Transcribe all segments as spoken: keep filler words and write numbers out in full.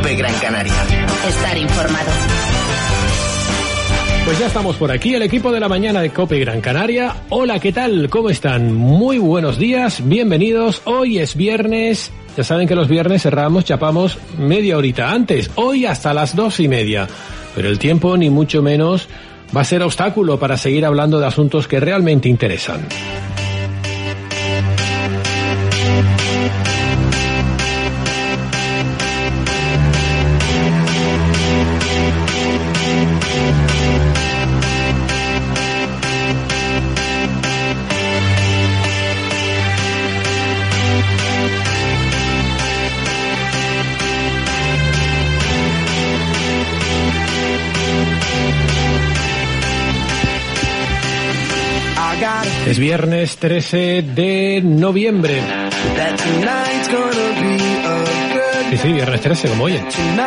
COPE Gran Canaria. Estar informado. Pues ya estamos por aquí, el equipo de la mañana de COPE Gran Canaria. Hola, ¿qué tal? ¿Cómo están? Muy buenos días, bienvenidos. Hoy es viernes. Ya saben que los viernes cerramos, chapamos media horita antes. Hoy hasta las dos y media. Pero el tiempo, ni mucho menos, va a ser obstáculo para seguir hablando de asuntos que realmente interesan. Es viernes trece de noviembre. Sí, sí, viernes trece, como oyen.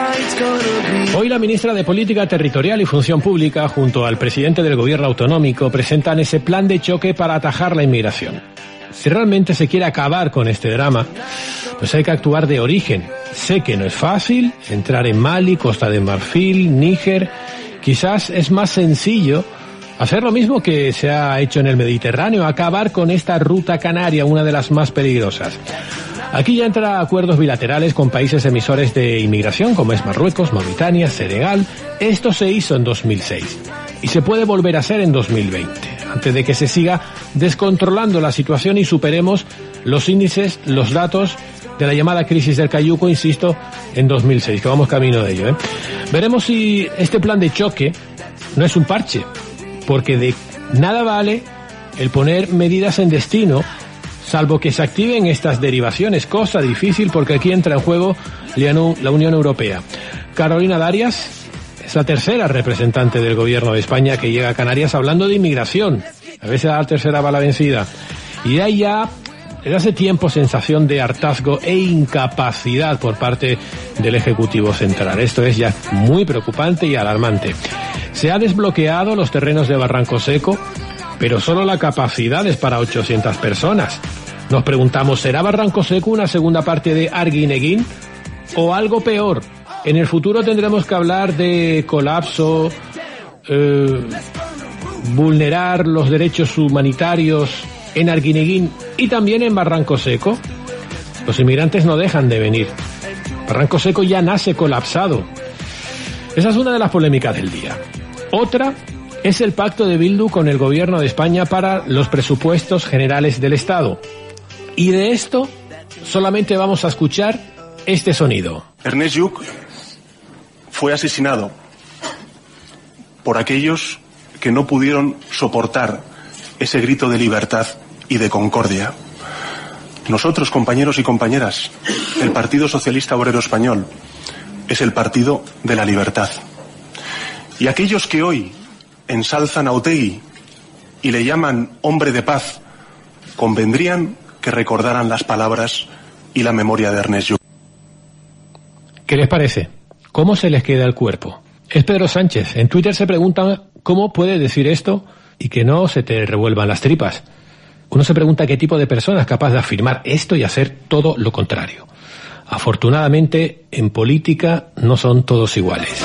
Hoy la ministra de Política Territorial y Función Pública, junto al presidente del gobierno autonómico, presentan ese plan de choque para atajar la inmigración. Si realmente se quiere acabar con este drama, pues hay que actuar de origen. Sé que no es fácil entrar en Mali, Costa de Marfil, Níger. Quizás es más sencillo hacer lo mismo que se ha hecho en el Mediterráneo, acabar con esta ruta canaria, una de las más peligrosas. Aquí ya entra acuerdos bilaterales con países emisores de inmigración, como es Marruecos, Mauritania, Senegal. Esto se hizo en dos mil seis y se puede volver a hacer en dos mil veinte, antes de que se siga descontrolando la situación y superemos los índices, los datos de la llamada crisis del Cayuco, insisto, en dos mil seis, que vamos camino de ello, ¿eh? Veremos si este plan de choque no es un parche, porque de nada vale el poner medidas en destino, salvo que se activen estas derivaciones, cosa difícil porque aquí entra en juego la Unión Europea. Carolina Darias es la tercera representante del gobierno de España que llega a Canarias hablando de inmigración. A veces la tercera va la vencida. Y hay ya, desde hace tiempo, sensación de hartazgo e incapacidad por parte del Ejecutivo Central. Esto es ya muy preocupante y alarmante. Se ha desbloqueado los terrenos de Barranco Seco, pero solo la capacidad es para ochocientas personas. Nos preguntamos, ¿será Barranco Seco una segunda parte de Arguineguín o algo peor? En el futuro tendremos que hablar de colapso, eh, vulnerar los derechos humanitarios en Arguineguín y también en Barranco Seco. Los inmigrantes no dejan de venir. Barranco Seco ya nace colapsado. Esa es una de las polémicas del día. Otra es el pacto de Bildu con el gobierno de España para los presupuestos generales del Estado. Y de esto solamente vamos a escuchar este sonido. Ernest Lluch fue asesinado por aquellos que no pudieron soportar ese grito de libertad y de concordia. Nosotros, compañeros y compañeras, el Partido Socialista Obrero Español es el partido de la libertad. Y aquellos que hoy ensalzan a Otegi y le llaman hombre de paz, convendrían que recordaran las palabras y la memoria de Ernest Lluch. ¿Qué les parece? ¿Cómo se les queda el cuerpo? Es Pedro Sánchez. En Twitter se preguntan cómo puede decir esto y que no se te revuelvan las tripas. Uno se pregunta qué tipo de persona es capaz de afirmar esto y hacer todo lo contrario. Afortunadamente, en política no son todos iguales.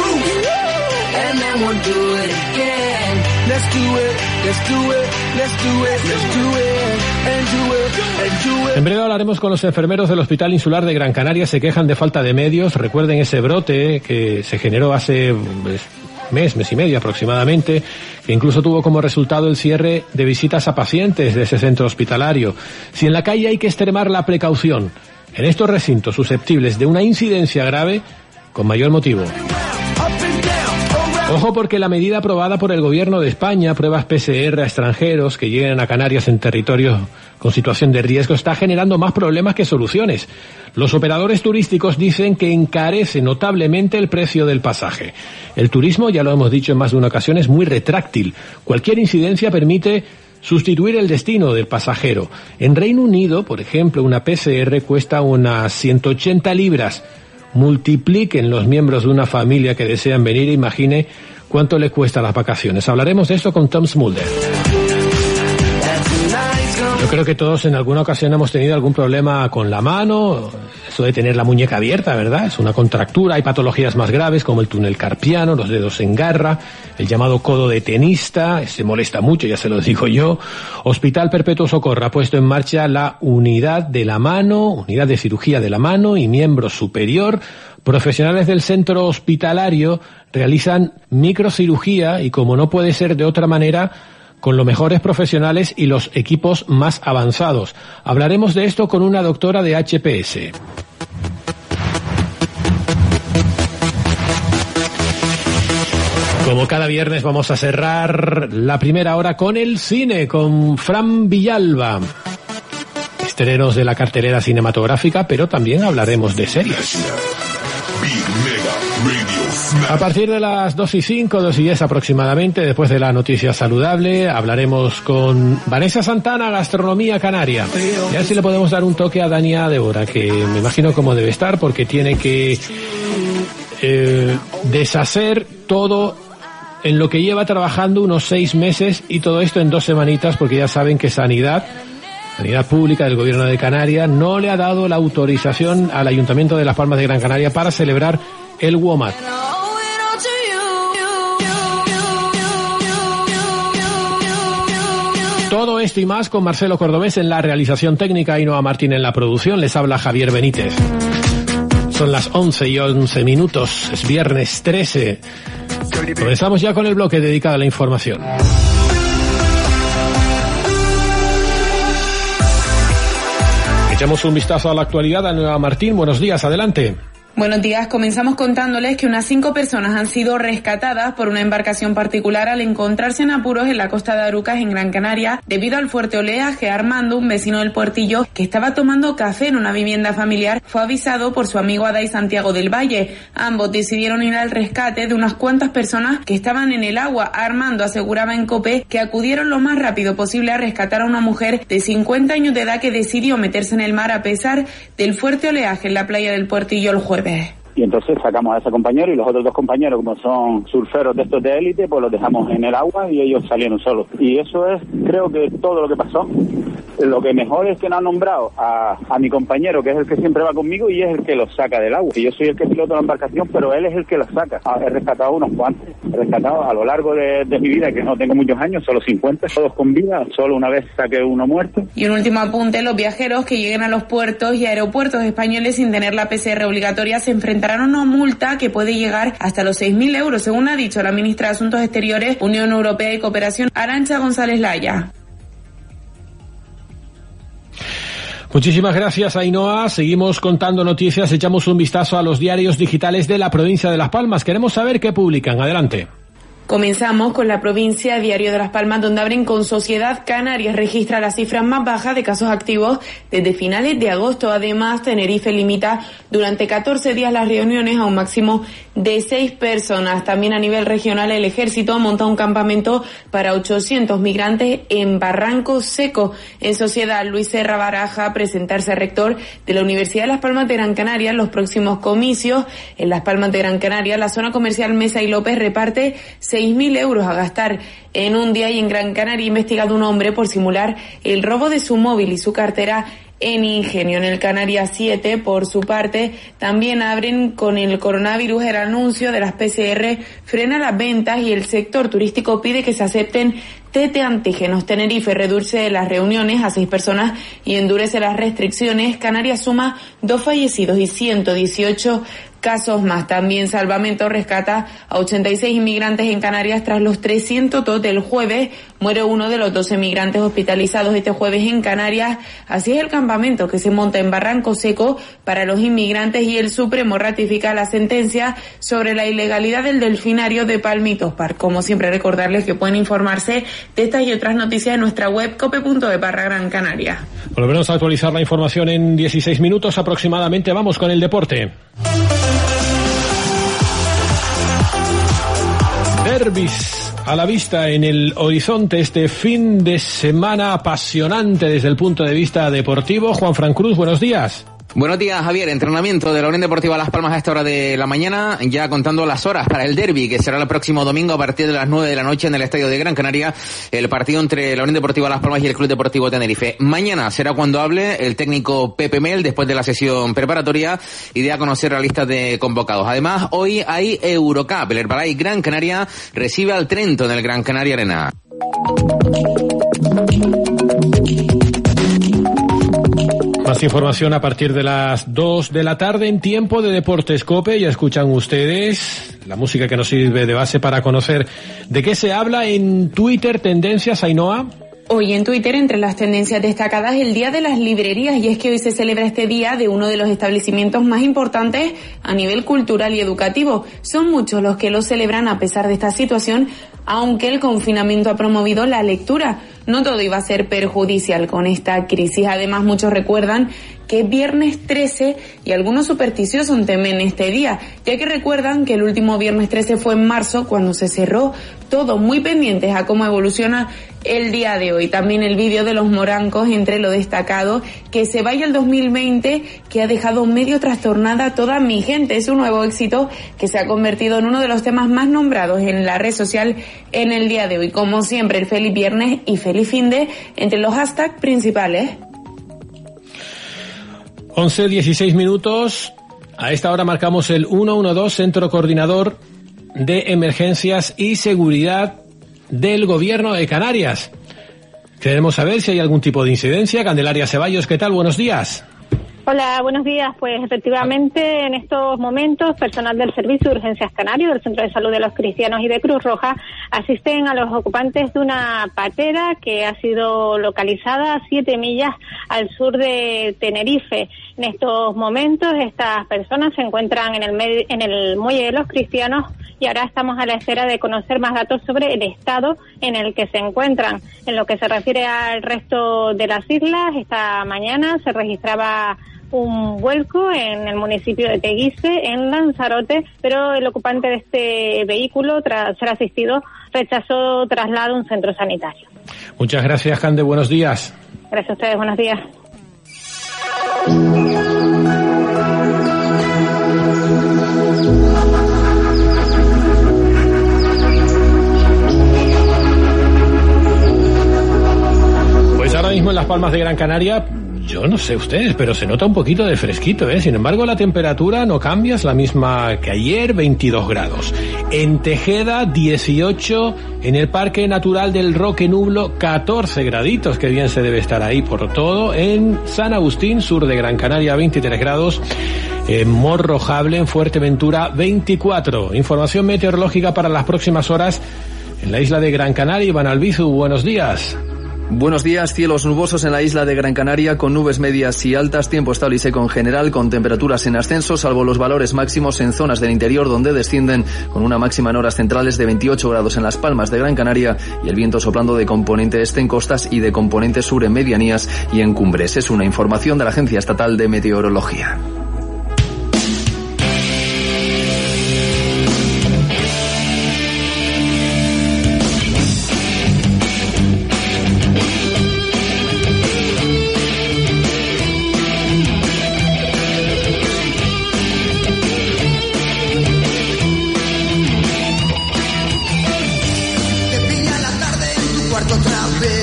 En breve hablaremos con los enfermeros del Hospital Insular de Gran Canaria. Se quejan de falta de medios. Recuerden ese brote que se generó hace pues, mes, mes y medio aproximadamente, que incluso tuvo como resultado el cierre de visitas a pacientes de ese centro hospitalario. Si en la calle hay que extremar la precaución, en estos recintos susceptibles de una incidencia grave, con mayor motivo. Ojo, porque la medida aprobada por el gobierno de España, pruebas P C R a extranjeros que lleguen a Canarias en territorios con situación de riesgo, está generando más problemas que soluciones. Los operadores turísticos dicen que encarece notablemente el precio del pasaje. El turismo, ya lo hemos dicho en más de una ocasión, es muy retráctil. Cualquier incidencia permite sustituir el destino del pasajero. En Reino Unido, por ejemplo, una P C R cuesta unas ciento ochenta libras. Multipliquen los miembros de una familia que desean venir e imagine cuánto le cuesta las vacaciones. Hablaremos de esto con Tom Smulder. Yo creo que todos en alguna ocasión hemos tenido algún problema con la mano, eso de tener la muñeca abierta, ¿verdad? Es una contractura, hay patologías más graves como el túnel carpiano, los dedos en garra, el llamado codo de tenista, se molesta mucho, ya se lo digo yo. Hospital Perpetuo Socorro ha puesto en marcha la unidad de la mano, unidad de cirugía de la mano y miembro superior. Profesionales del centro hospitalario realizan microcirugía y, como no puede ser de otra manera, con los mejores profesionales y los equipos más avanzados. Hablaremos de esto con una doctora de H P S. Como cada viernes vamos a cerrar la primera hora con el cine, con Fran Villalba. Estrenos de la cartelera cinematográfica, pero también hablaremos de series. A partir de las dos y cinco, dos y diez aproximadamente, después de la noticia saludable, hablaremos con Vanessa Santana, Gastronomía Canaria. Y a ver si le podemos dar un toque a Dania Débora, que me imagino cómo debe estar, porque tiene que eh, deshacer todo en lo que lleva trabajando unos seis meses, y todo esto en dos semanitas, porque ya saben que Sanidad, Sanidad Pública del Gobierno de Canarias, no le ha dado la autorización al Ayuntamiento de Las Palmas de Gran Canaria para celebrar el WOMAD. Todo esto y más con Marcelo Cordobés en la realización técnica, Ainhoa Martín en la producción. Les habla Javier Benítez. Son las once y once minutos, es viernes trece. Comenzamos ya con el bloque dedicado a la información. Echamos un vistazo a la actualidad. Ainhoa Martín, buenos días, adelante. Buenos días, comenzamos contándoles que unas cinco personas han sido rescatadas por una embarcación particular al encontrarse en apuros en la costa de Arucas, en Gran Canaria, debido al fuerte oleaje. Armando, un vecino del puertillo que estaba tomando café en una vivienda familiar, fue avisado por su amigo Adai Santiago del Valle. Ambos decidieron ir al rescate de unas cuantas personas que estaban en el agua. Armando aseguraba en COPE que acudieron lo más rápido posible a rescatar a una mujer de cincuenta años de edad que decidió meterse en el mar a pesar del fuerte oleaje en la playa del puertillo el jueves. Y entonces sacamos a ese compañero y los otros dos compañeros, como son surferos de estos de élite, pues los dejamos en el agua y ellos salieron solos. Y eso es, creo que todo lo que pasó. Lo que mejor es que no han nombrado a, a mi compañero, que es el que siempre va conmigo y es el que los saca del agua. Y yo soy el que piloto la embarcación, pero él es el que los saca. He rescatado unos cuantos. He rescatado a lo largo de, de mi vida, que no tengo muchos años, solo cincuenta, todos con vida. Solo una vez saqué uno muerto. Y un último apunte: los viajeros que lleguen a los puertos y aeropuertos españoles sin tener la P C R obligatoria se enfrentarán a una multa que puede llegar hasta los seis mil euros, según ha dicho la ministra de Asuntos Exteriores, Unión Europea y Cooperación, Arantxa González Laya. Muchísimas gracias, Ainhoa. Seguimos contando noticias. Echamos un vistazo a los diarios digitales de la provincia de Las Palmas. Queremos saber qué publican. Adelante. Comenzamos con la provincia, Diario de Las Palmas, donde abren con Sociedad. Canarias registra la cifra más baja de casos activos desde finales de agosto. Además, Tenerife limita durante catorce días las reuniones a un máximo de seis personas. También a nivel regional, el Ejército monta un campamento para ochocientos migrantes en Barranco Seco. En Sociedad, Luis Serra Baraja presentarse rector de la Universidad de Las Palmas de Gran Canaria en los próximos comicios. En Las Palmas de Gran Canaria, la zona comercial Mesa y López reparte seis mil euros a gastar en un día. Y en Gran Canaria, investigado un hombre por simular el robo de su móvil y su cartera en Ingenio. En el Canarias siete, por su parte, también abren con el coronavirus. El anuncio de las P C R frena las ventas y el sector turístico pide que se acepten test de antígenos. Tenerife reduce las reuniones a seis personas y endurece las restricciones. Canarias suma dos fallecidos y ciento dieciocho casos más. También Salvamento rescata a ochenta y seis inmigrantes en Canarias tras los trescientos dos del jueves. Muere uno de los doce migrantes hospitalizados este jueves en Canarias. Así es el campamento que se monta en Barranco Seco para los inmigrantes, y el Supremo ratifica la sentencia sobre la ilegalidad del delfinario de Palmitos Park. Como siempre, recordarles que pueden informarse de estas y otras noticias en nuestra web cope punto de barra Gran Canaria. Volveremos a actualizar la información en dieciséis minutos aproximadamente. Vamos con el deporte. Derbis a la vista en el horizonte este fin de semana apasionante desde el punto de vista deportivo. Juan Fran Cruz, buenos días. Buenos días, Javier. Entrenamiento de la Unión Deportiva Las Palmas a esta hora de la mañana, ya contando las horas para el derbi, que será el próximo domingo a partir de las nueve de la noche en el Estadio de Gran Canaria, el partido entre la Unión Deportiva Las Palmas y el Club Deportivo Tenerife. Mañana será cuando hable el técnico Pepe Mel, después de la sesión preparatoria y de a conocer la lista de convocados. Además, hoy hay Eurocup. El Herbalife Gran Canaria recibe al Trento en el Gran Canaria Arena. Más información a partir de las dos de la tarde en Tiempo de Deportes COPE. Ya escuchan ustedes la música que nos sirve de base para conocer de qué se habla en Twitter. Tendencias, Ainhoa. Hoy en Twitter, entre las tendencias destacadas, el Día de las Librerías, y es que hoy se celebra este día de uno de los establecimientos más importantes a nivel cultural y educativo. Son muchos los que lo celebran a pesar de esta situación, aunque el confinamiento ha promovido la lectura. No todo iba a ser perjudicial con esta crisis. Además, muchos recuerdan que es viernes trece y algunos supersticiosos temen este día, ya que recuerdan que el último viernes trece fue en marzo cuando se cerró todo, muy pendientes a cómo evoluciona el día de hoy. También el vídeo de los morancos, entre lo destacado, que se vaya el dos mil veinte, que ha dejado medio trastornada toda mi gente. Es un nuevo éxito que se ha convertido en uno de los temas más nombrados en la red social en el día de hoy. Como siempre, el feliz viernes y feliz finde entre los hashtags principales. once dieciséis minutos. A esta hora marcamos el ciento doce, Centro Coordinador de Emergencias y Seguridad del Gobierno de Canarias. Queremos saber si hay algún tipo de incidencia. Candelaria Ceballos, ¿qué tal? Buenos días. Hola, buenos días. Pues efectivamente, en estos momentos, personal del Servicio de Urgencias Canario, del Centro de Salud de los Cristianos y de Cruz Roja, asisten a los ocupantes de una patera que ha sido localizada a siete millas al sur de Tenerife. En estos momentos, estas personas se encuentran en el, med- en el muelle de los Cristianos y ahora estamos a la espera de conocer más datos sobre el estado en el que se encuentran. En lo que se refiere al resto de las islas, esta mañana se registraba un vuelco en el municipio de Teguise, en Lanzarote, pero el ocupante de este vehículo, tras ser asistido, rechazó traslado a un centro sanitario. Muchas gracias, Cande. Buenos días. Gracias a ustedes. Buenos días. Pues ahora mismo en Las Palmas de Gran Canaria, yo no sé ustedes, pero se nota un poquito de fresquito, ¿eh? Sin embargo, la temperatura no cambia, es la misma que ayer, veintidós grados. En Tejeda, dieciocho. En el Parque Natural del Roque Nublo, catorce graditos, que bien se debe estar ahí por todo. En San Agustín, sur de Gran Canaria, veintitrés grados. En Morrojable, en Fuerteventura, veinticuatro. Información meteorológica para las próximas horas en la isla de Gran Canaria. Iván Albizu, buenos días. Buenos días, cielos nubosos en la isla de Gran Canaria con nubes medias y altas, tiempo estable y seco en general, con temperaturas en ascenso, salvo los valores máximos en zonas del interior donde descienden, con una máxima en horas centrales de veintiocho grados en Las Palmas de Gran Canaria y el viento soplando de componente este en costas y de componente sur en medianías y en cumbres. Es una información de la Agencia Estatal de Meteorología.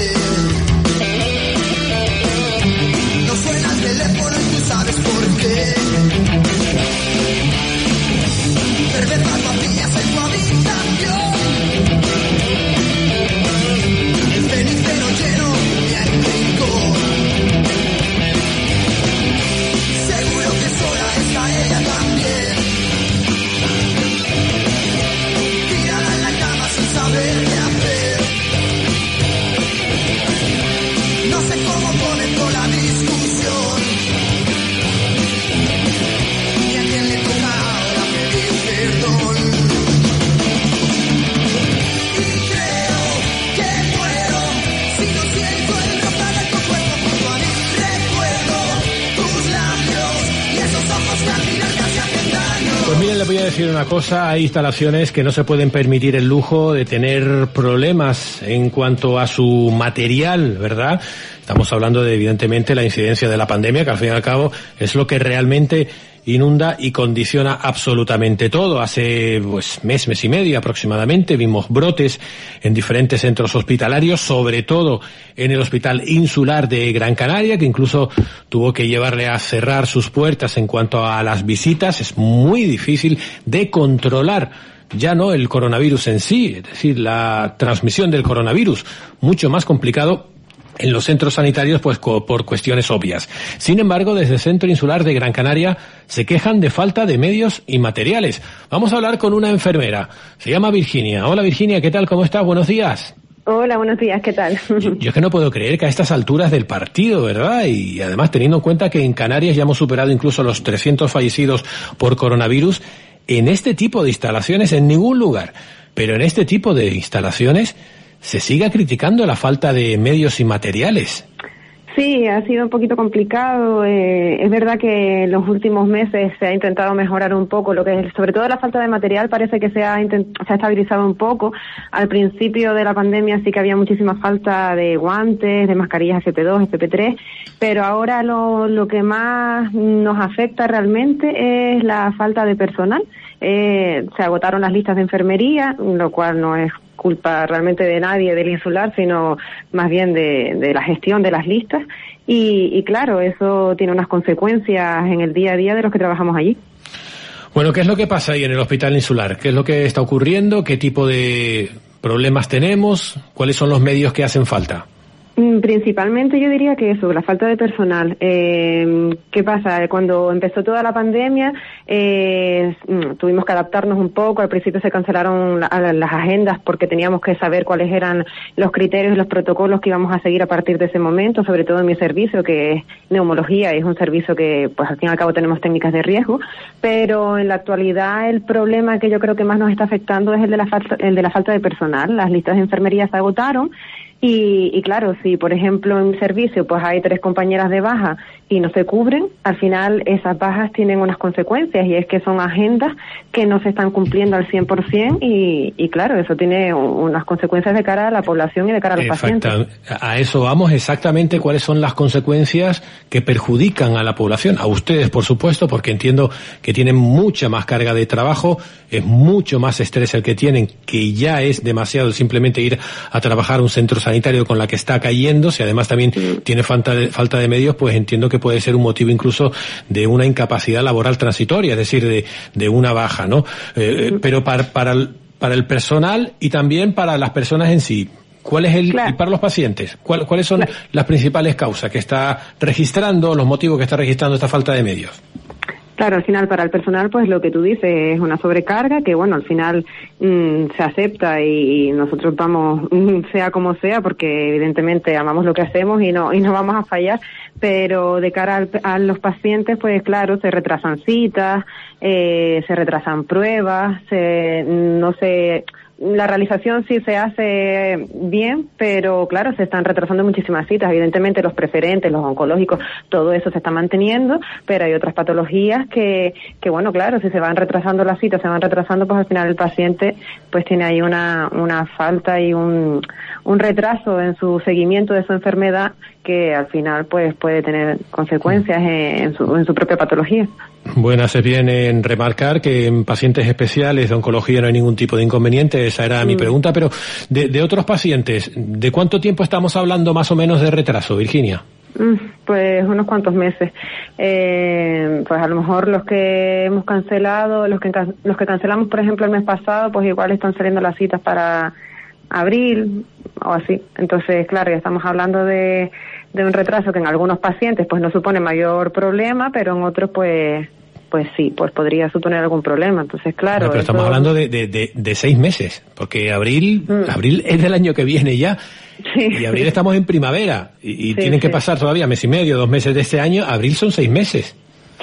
No suena el teléfono y tú sabes por qué. voy a decir una cosa, hay instalaciones que no se pueden permitir el lujo de tener problemas en cuanto a su material, ¿verdad? Estamos hablando de, evidentemente, la incidencia de la pandemia, que al fin y al cabo es lo que realmente inunda y condiciona absolutamente todo. Hace pues mes, mes y medio aproximadamente vimos brotes en diferentes centros hospitalarios, sobre todo en el Hospital Insular de Gran Canaria, que incluso tuvo que llevarle a cerrar sus puertas en cuanto a las visitas. Es muy difícil de controlar ya no el coronavirus en sí, es decir, la transmisión del coronavirus, mucho más complicado en los centros sanitarios, pues por cuestiones obvias. Sin embargo, desde el Centro Insular de Gran Canaria se quejan de falta de medios y materiales. Vamos a hablar con una enfermera. Se llama Virginia. Hola Virginia, ¿qué tal? ¿Cómo estás? Buenos días. Hola, buenos días, ¿qué tal? Yo, yo es que no puedo creer que a estas alturas del partido, ¿verdad? Y además teniendo en cuenta que en Canarias ya hemos superado incluso los trescientos fallecidos por coronavirus, en este tipo de instalaciones, en ningún lugar, pero en este tipo de instalaciones se siga criticando la falta de medios y materiales. Sí, ha sido un poquito complicado. Eh, es verdad que en los últimos meses se ha intentado mejorar un poco lo que es, sobre todo la falta de material, parece que se ha, intent- se ha estabilizado un poco. Al principio de la pandemia sí que había muchísima falta de guantes, de mascarillas F P dos, F P tres, pero ahora lo, lo que más nos afecta realmente es la falta de personal. Eh, se agotaron las listas de enfermería, lo cual no es culpa realmente de nadie del insular, sino más bien de, de la gestión de las listas. Y, y claro, eso tiene unas consecuencias en el día a día de los que trabajamos allí. Bueno, ¿qué es lo que pasa ahí en el Hospital Insular? ¿Qué es lo que está ocurriendo? ¿Qué tipo de problemas tenemos? ¿Cuáles son los medios que hacen falta? Principalmente yo diría que eso, la falta de personal. Eh, ¿Qué pasa? Cuando empezó toda la pandemia eh, tuvimos que adaptarnos un poco. Al principio se cancelaron la, las agendas porque teníamos que saber cuáles eran los criterios y los protocolos que íbamos a seguir a partir de ese momento, sobre todo en mi servicio, que es neumología, y es un servicio que pues al fin y al cabo tenemos técnicas de riesgo, pero en la actualidad el problema que yo creo que más nos está afectando es el de la falta, el de la falta de personal. Las listas de enfermería se agotaron. Y, y claro, si por ejemplo en mi servicio pues hay tres compañeras de baja y no se cubren, al final esas bajas tienen unas consecuencias, y es que son agendas que no se están cumpliendo al cien por ciento y, y claro, eso tiene unas consecuencias de cara a la población y de cara a los Exacto. pacientes. A eso vamos, exactamente cuáles son las consecuencias que perjudican a la población, a ustedes por supuesto, porque entiendo que tienen mucha más carga de trabajo, es mucho más estrés el que tienen, que ya es demasiado simplemente ir a trabajar a un centro sanitario con la que está cayendo. Si además también sí. tiene falta de, falta de medios, pues entiendo que puede ser un motivo incluso de una incapacidad laboral transitoria, es decir, de, de una baja, ¿no? Eh, sí. Pero para, para, el, para el personal y también para las personas en sí, ¿cuál es el, claro. y para los pacientes, ¿cuál, cuáles son claro. las principales causas que está registrando, los motivos que está registrando esta falta de medios? Claro, al final para el personal, pues lo que tú dices es una sobrecarga que, bueno, al final mmm, se acepta y, y nosotros vamos, sea como sea, porque evidentemente amamos lo que hacemos y no y no vamos a fallar, pero de cara al, a los pacientes, pues claro, se retrasan citas, eh, se retrasan pruebas, se, no se... La realización sí se hace bien, pero claro, se están retrasando muchísimas citas. Evidentemente los preferentes, los oncológicos, todo eso se está manteniendo, pero hay otras patologías que, que bueno, claro, si se van retrasando las citas, se van retrasando, pues al final el paciente pues tiene ahí una, una falta y un, un retraso en su seguimiento de su enfermedad que al final pues puede tener consecuencias en, en, su, en su propia patología. Bueno, hace bien en remarcar que en pacientes especiales de oncología no hay ningún tipo de inconveniente, esa era mm. mi pregunta, pero de, de otros pacientes, ¿de cuánto tiempo estamos hablando más o menos de retraso, Virginia? Pues unos cuantos meses. Eh, pues a lo mejor los que hemos cancelado, los que los que cancelamos, por ejemplo, el mes pasado, pues igual están saliendo las citas para abril o así. Entonces, claro, ya estamos hablando de, de un retraso que en algunos pacientes pues no supone mayor problema, pero en otros pues pues sí, pues podría suponer algún problema. Entonces, claro. No, pero eso... estamos hablando de, de, de, de seis meses, porque abril, mm. abril es del año que viene ya. Sí, y abril sí. estamos en primavera y, y sí, tienen sí. que pasar todavía mes y medio, dos meses de este año. Abril son seis meses. Sí,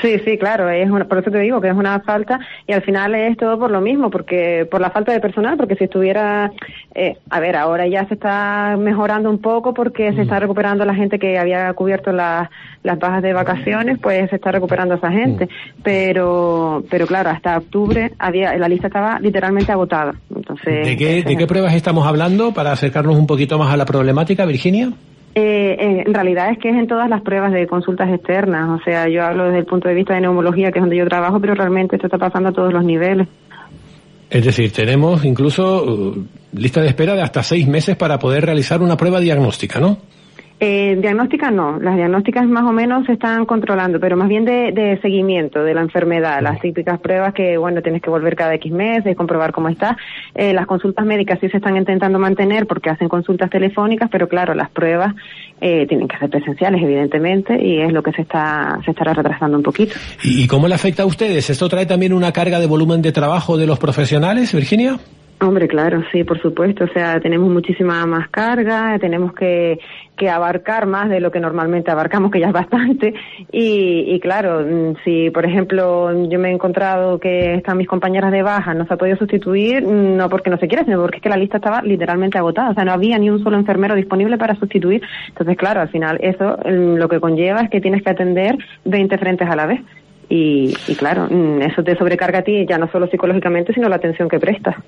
Sí, sí, claro, es una, por eso te digo que es una falta y al final es todo por lo mismo, porque por la falta de personal, porque si estuviera, eh, a ver, ahora ya se está mejorando un poco porque se está recuperando la gente que había cubierto las las bajas de vacaciones, pues se está recuperando esa gente, pero pero claro, hasta octubre había la lista estaba literalmente agotada. Entonces, ¿De qué, ¿de qué pruebas estamos hablando para acercarnos un poquito más a la problemática, Virginia? Eh, en realidad es que es en todas las pruebas de consultas externas, o sea, yo hablo desde el punto de vista de neumología, que es donde yo trabajo, pero realmente esto está pasando a todos los niveles. Es decir, tenemos incluso uh, lista de espera de hasta seis meses para poder realizar una prueba diagnóstica, ¿no? Eh, diagnóstica no, las diagnósticas más o menos se están controlando, pero más bien de, de seguimiento de la enfermedad, las típicas pruebas que, bueno, tienes que volver cada X meses, comprobar cómo está. Eh, las consultas médicas sí se están intentando mantener porque hacen consultas telefónicas, pero claro, las pruebas eh, tienen que ser presenciales, evidentemente, y es lo que se está se estará retrasando un poquito. ¿Y cómo le afecta a ustedes? ¿Esto trae también una carga de volumen de trabajo de los profesionales, Virginia? Hombre, claro, sí, por supuesto. O sea, tenemos muchísima más carga, tenemos que, que abarcar más de lo que normalmente abarcamos, que ya es bastante. Y, y claro, si, por ejemplo, yo me he encontrado que están mis compañeras de baja, no se ha podido sustituir, no porque no se quiera, sino porque es que la lista estaba literalmente agotada. O sea, no había ni un solo enfermero disponible para sustituir. Entonces, claro, al final eso lo que conlleva es que tienes que atender veinte frentes a la vez. Y, y claro, eso te sobrecarga a ti, ya no solo psicológicamente, sino la atención que prestas.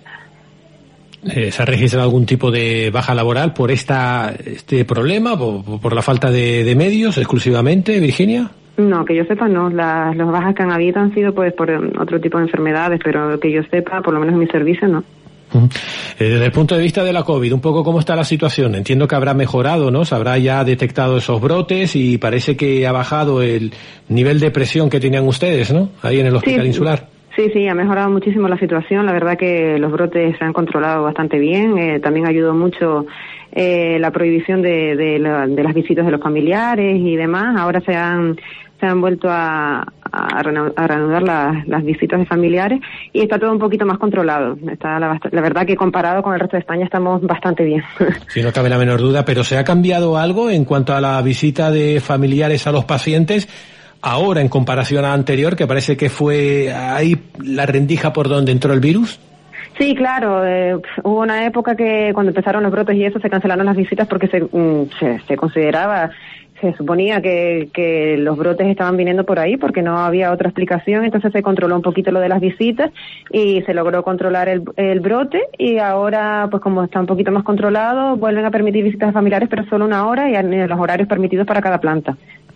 ¿Se ha registrado algún tipo de baja laboral por esta este problema, por, por la falta de, de medios exclusivamente, Virginia? No, que yo sepa no. Las, las bajas que han habido han sido pues por otro tipo de enfermedades, pero que yo sepa, por lo menos en mi servicio, no. Uh-huh. Desde el punto de vista de la COVID, un poco cómo está la situación. Entiendo que habrá mejorado, ¿no? Se habrá ya detectado esos brotes y parece que ha bajado el nivel de presión que tenían ustedes, ¿no? Ahí en el Hospital sí, Insular. Sí, sí, ha mejorado muchísimo la situación. La verdad que los brotes se han controlado bastante bien. Eh, también ayudó mucho eh, la prohibición de, de, la, de las visitas de los familiares y demás. Ahora se han se han vuelto a, a, a reanudar las, las visitas de familiares y está todo un poquito más controlado. Está la, la verdad que comparado con el resto de España estamos bastante bien. Sí, no cabe la menor duda, pero ¿se ha cambiado algo en cuanto a la visita de familiares a los pacientes ahora en comparación a anterior, que parece que fue ahí la rendija por donde entró el virus? Sí, claro. Eh, hubo una época que cuando empezaron los brotes y eso se cancelaron las visitas porque se, se, se consideraba, se suponía que, que los brotes estaban viniendo por ahí porque no había otra explicación, entonces se controló un poquito lo de las visitas y se logró controlar el, el brote y ahora, pues como está un poquito más controlado, vuelven a permitir visitas familiares, pero solo una hora y en los horarios permitidos para cada planta.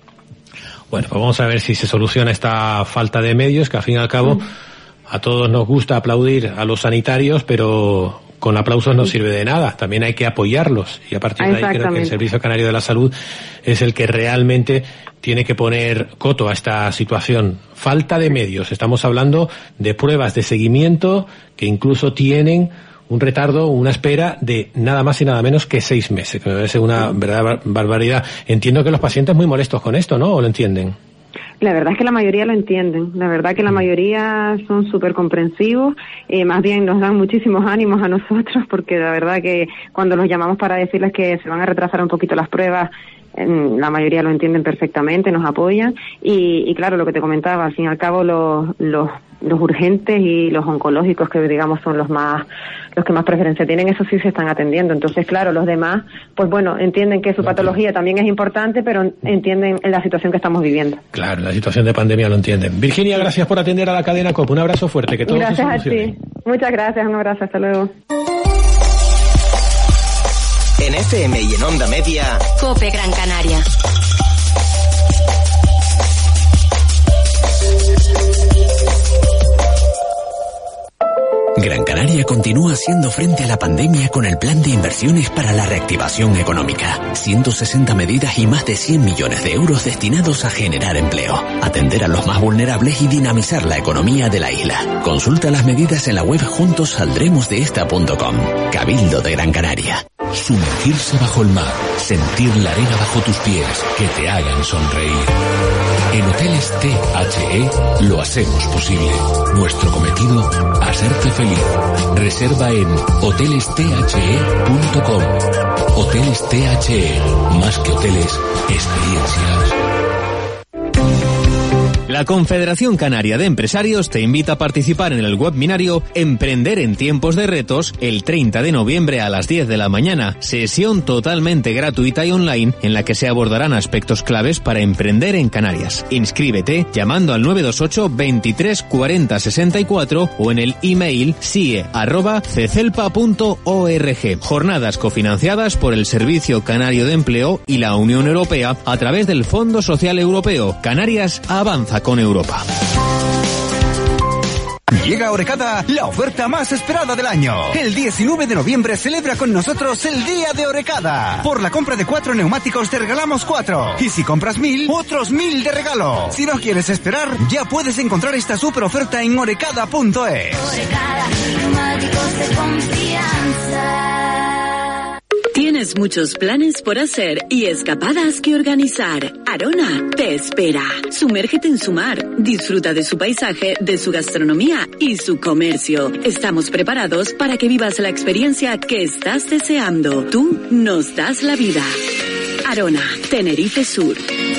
Bueno, pues vamos a ver si se soluciona esta falta de medios, que al fin y al cabo a todos nos gusta aplaudir a los sanitarios, pero con aplausos no sirve de nada, también hay que apoyarlos y a partir de ahí creo que el Servicio Canario de la Salud es el que realmente tiene que poner coto a esta situación. Falta de medios, estamos hablando de pruebas de seguimiento que incluso tienen un retardo, una espera de nada más y nada menos que seis meses, que me parece una verdadera barbaridad. Entiendo que los pacientes muy molestos con esto, ¿no? ¿O lo entienden? La verdad es que la mayoría lo entienden, la verdad que la mayoría son súper comprensivos, eh, más bien nos dan muchísimos ánimos a nosotros porque la verdad que cuando los llamamos para decirles que se van a retrasar un poquito las pruebas, eh, la mayoría lo entienden perfectamente, nos apoyan y, y claro, lo que te comentaba, al fin y al cabo los, los, los urgentes y los oncológicos que digamos son los más los que más preferencia tienen, eso sí se están atendiendo. Entonces, claro, los demás, pues bueno, entienden que su patología también es importante, pero entienden la situación que estamos viviendo. Claro, la situación de pandemia lo entienden. Virginia, gracias por atender a la cadena COPE. Un abrazo fuerte, que todo se solucione. Gracias a ti. Muchas gracias, un abrazo, hasta luego. En F M y en Onda Media, COPE Gran Canaria. Gran Canaria continúa haciendo frente a la pandemia con el Plan de Inversiones para la Reactivación Económica. ciento sesenta medidas y más de cien millones de euros destinados a generar empleo, atender a los más vulnerables y dinamizar la economía de la isla. Consulta las medidas en la web juntos saldremos de esta punto com. Cabildo de Gran Canaria. Sumergirse bajo el mar, sentir la arena bajo tus pies, que te hagan sonreír. En Hoteles T H E lo hacemos posible. Nuestro cometido, hacerte feliz. Reserva en hoteles t h e punto com. Hoteles T H E, más que hoteles, experiencias. La Confederación Canaria de Empresarios te invita a participar en el webinario Emprender en tiempos de retos el treinta de noviembre a las diez de la mañana. Sesión totalmente gratuita y online en la que se abordarán aspectos claves para emprender en Canarias. Inscríbete llamando al nueve dos ocho, veintitrés, cuarenta, sesenta y cuatro o en el email sie arroba cecelpa punto org. Jornadas cofinanciadas por el Servicio Canario de Empleo y la Unión Europea a través del Fondo Social Europeo. Canarias avanza con Europa. Llega a Orecada la oferta más esperada del año. El diecinueve de noviembre celebra con nosotros el Día de Orecada. Por la compra de cuatro neumáticos te regalamos cuatro. Y si compras mil, otros mil de regalo. Si no quieres esperar, ya puedes encontrar esta super oferta en orecada punto es. Orecada, neumáticos de confianza. Tienes muchos planes por hacer y escapadas que organizar. Arona te espera. Sumérgete en su mar. Disfruta de su paisaje, de su gastronomía y su comercio. Estamos preparados para que vivas la experiencia que estás deseando. Tú nos das la vida. Arona, Tenerife Sur.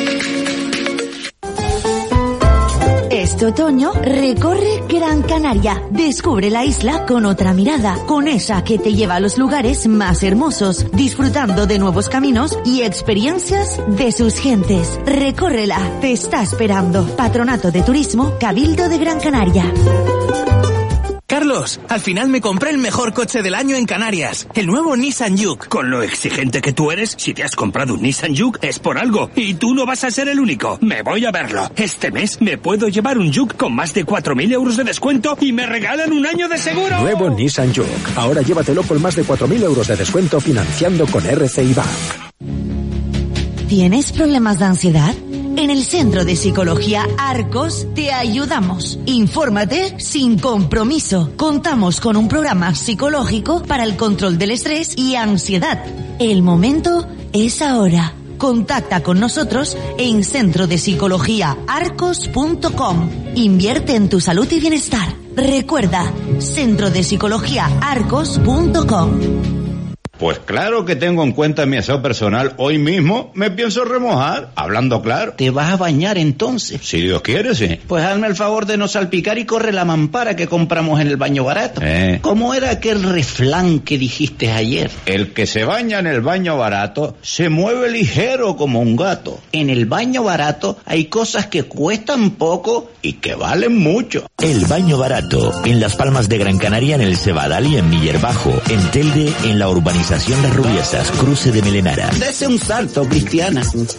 Este otoño recorre Gran Canaria. Descubre la isla con otra mirada, con esa que te lleva a los lugares más hermosos, disfrutando de nuevos caminos y experiencias de sus gentes. Recórrela, te está esperando. Patronato de Turismo, Cabildo de Gran Canaria. Carlos, al final me compré el mejor coche del año en Canarias, el nuevo Nissan Juke. Con lo exigente que tú eres, si te has comprado un Nissan Juke es por algo, y tú no vas a ser el único. Me voy a verlo. Este mes me puedo llevar un Juke con más de cuatro mil euros de descuento y me regalan un año de seguro. Nuevo Nissan Juke. Ahora llévatelo con más de cuatro mil euros de descuento financiando con R C I Bank. ¿Tienes problemas de ansiedad? En el Centro de Psicología Arcos te ayudamos. Infórmate sin compromiso. Contamos con un programa psicológico para el control del estrés y ansiedad. El momento es ahora. Contacta con nosotros en centro de psicología arcos punto com. Invierte en tu salud y bienestar. Recuerda, centro de psicología arcos punto com. Pues claro que tengo en cuenta mi aseo personal. Hoy mismo me pienso remojar, hablando claro. ¿Te vas a bañar entonces? Si Dios quiere, sí. Pues hazme el favor de no salpicar y corre la mampara que compramos en el baño barato. Eh. ¿Cómo era aquel refrán que dijiste ayer? El que se baña en el baño barato se mueve ligero como un gato. En el baño barato hay cosas que cuestan poco y que valen mucho. El baño barato, en Las Palmas de Gran Canaria, en el Cebadal y en Miller Bajo, en Telde, en la urbanización Las Rubiesas, cruce de Melenara. Dese un salto, Cristiana.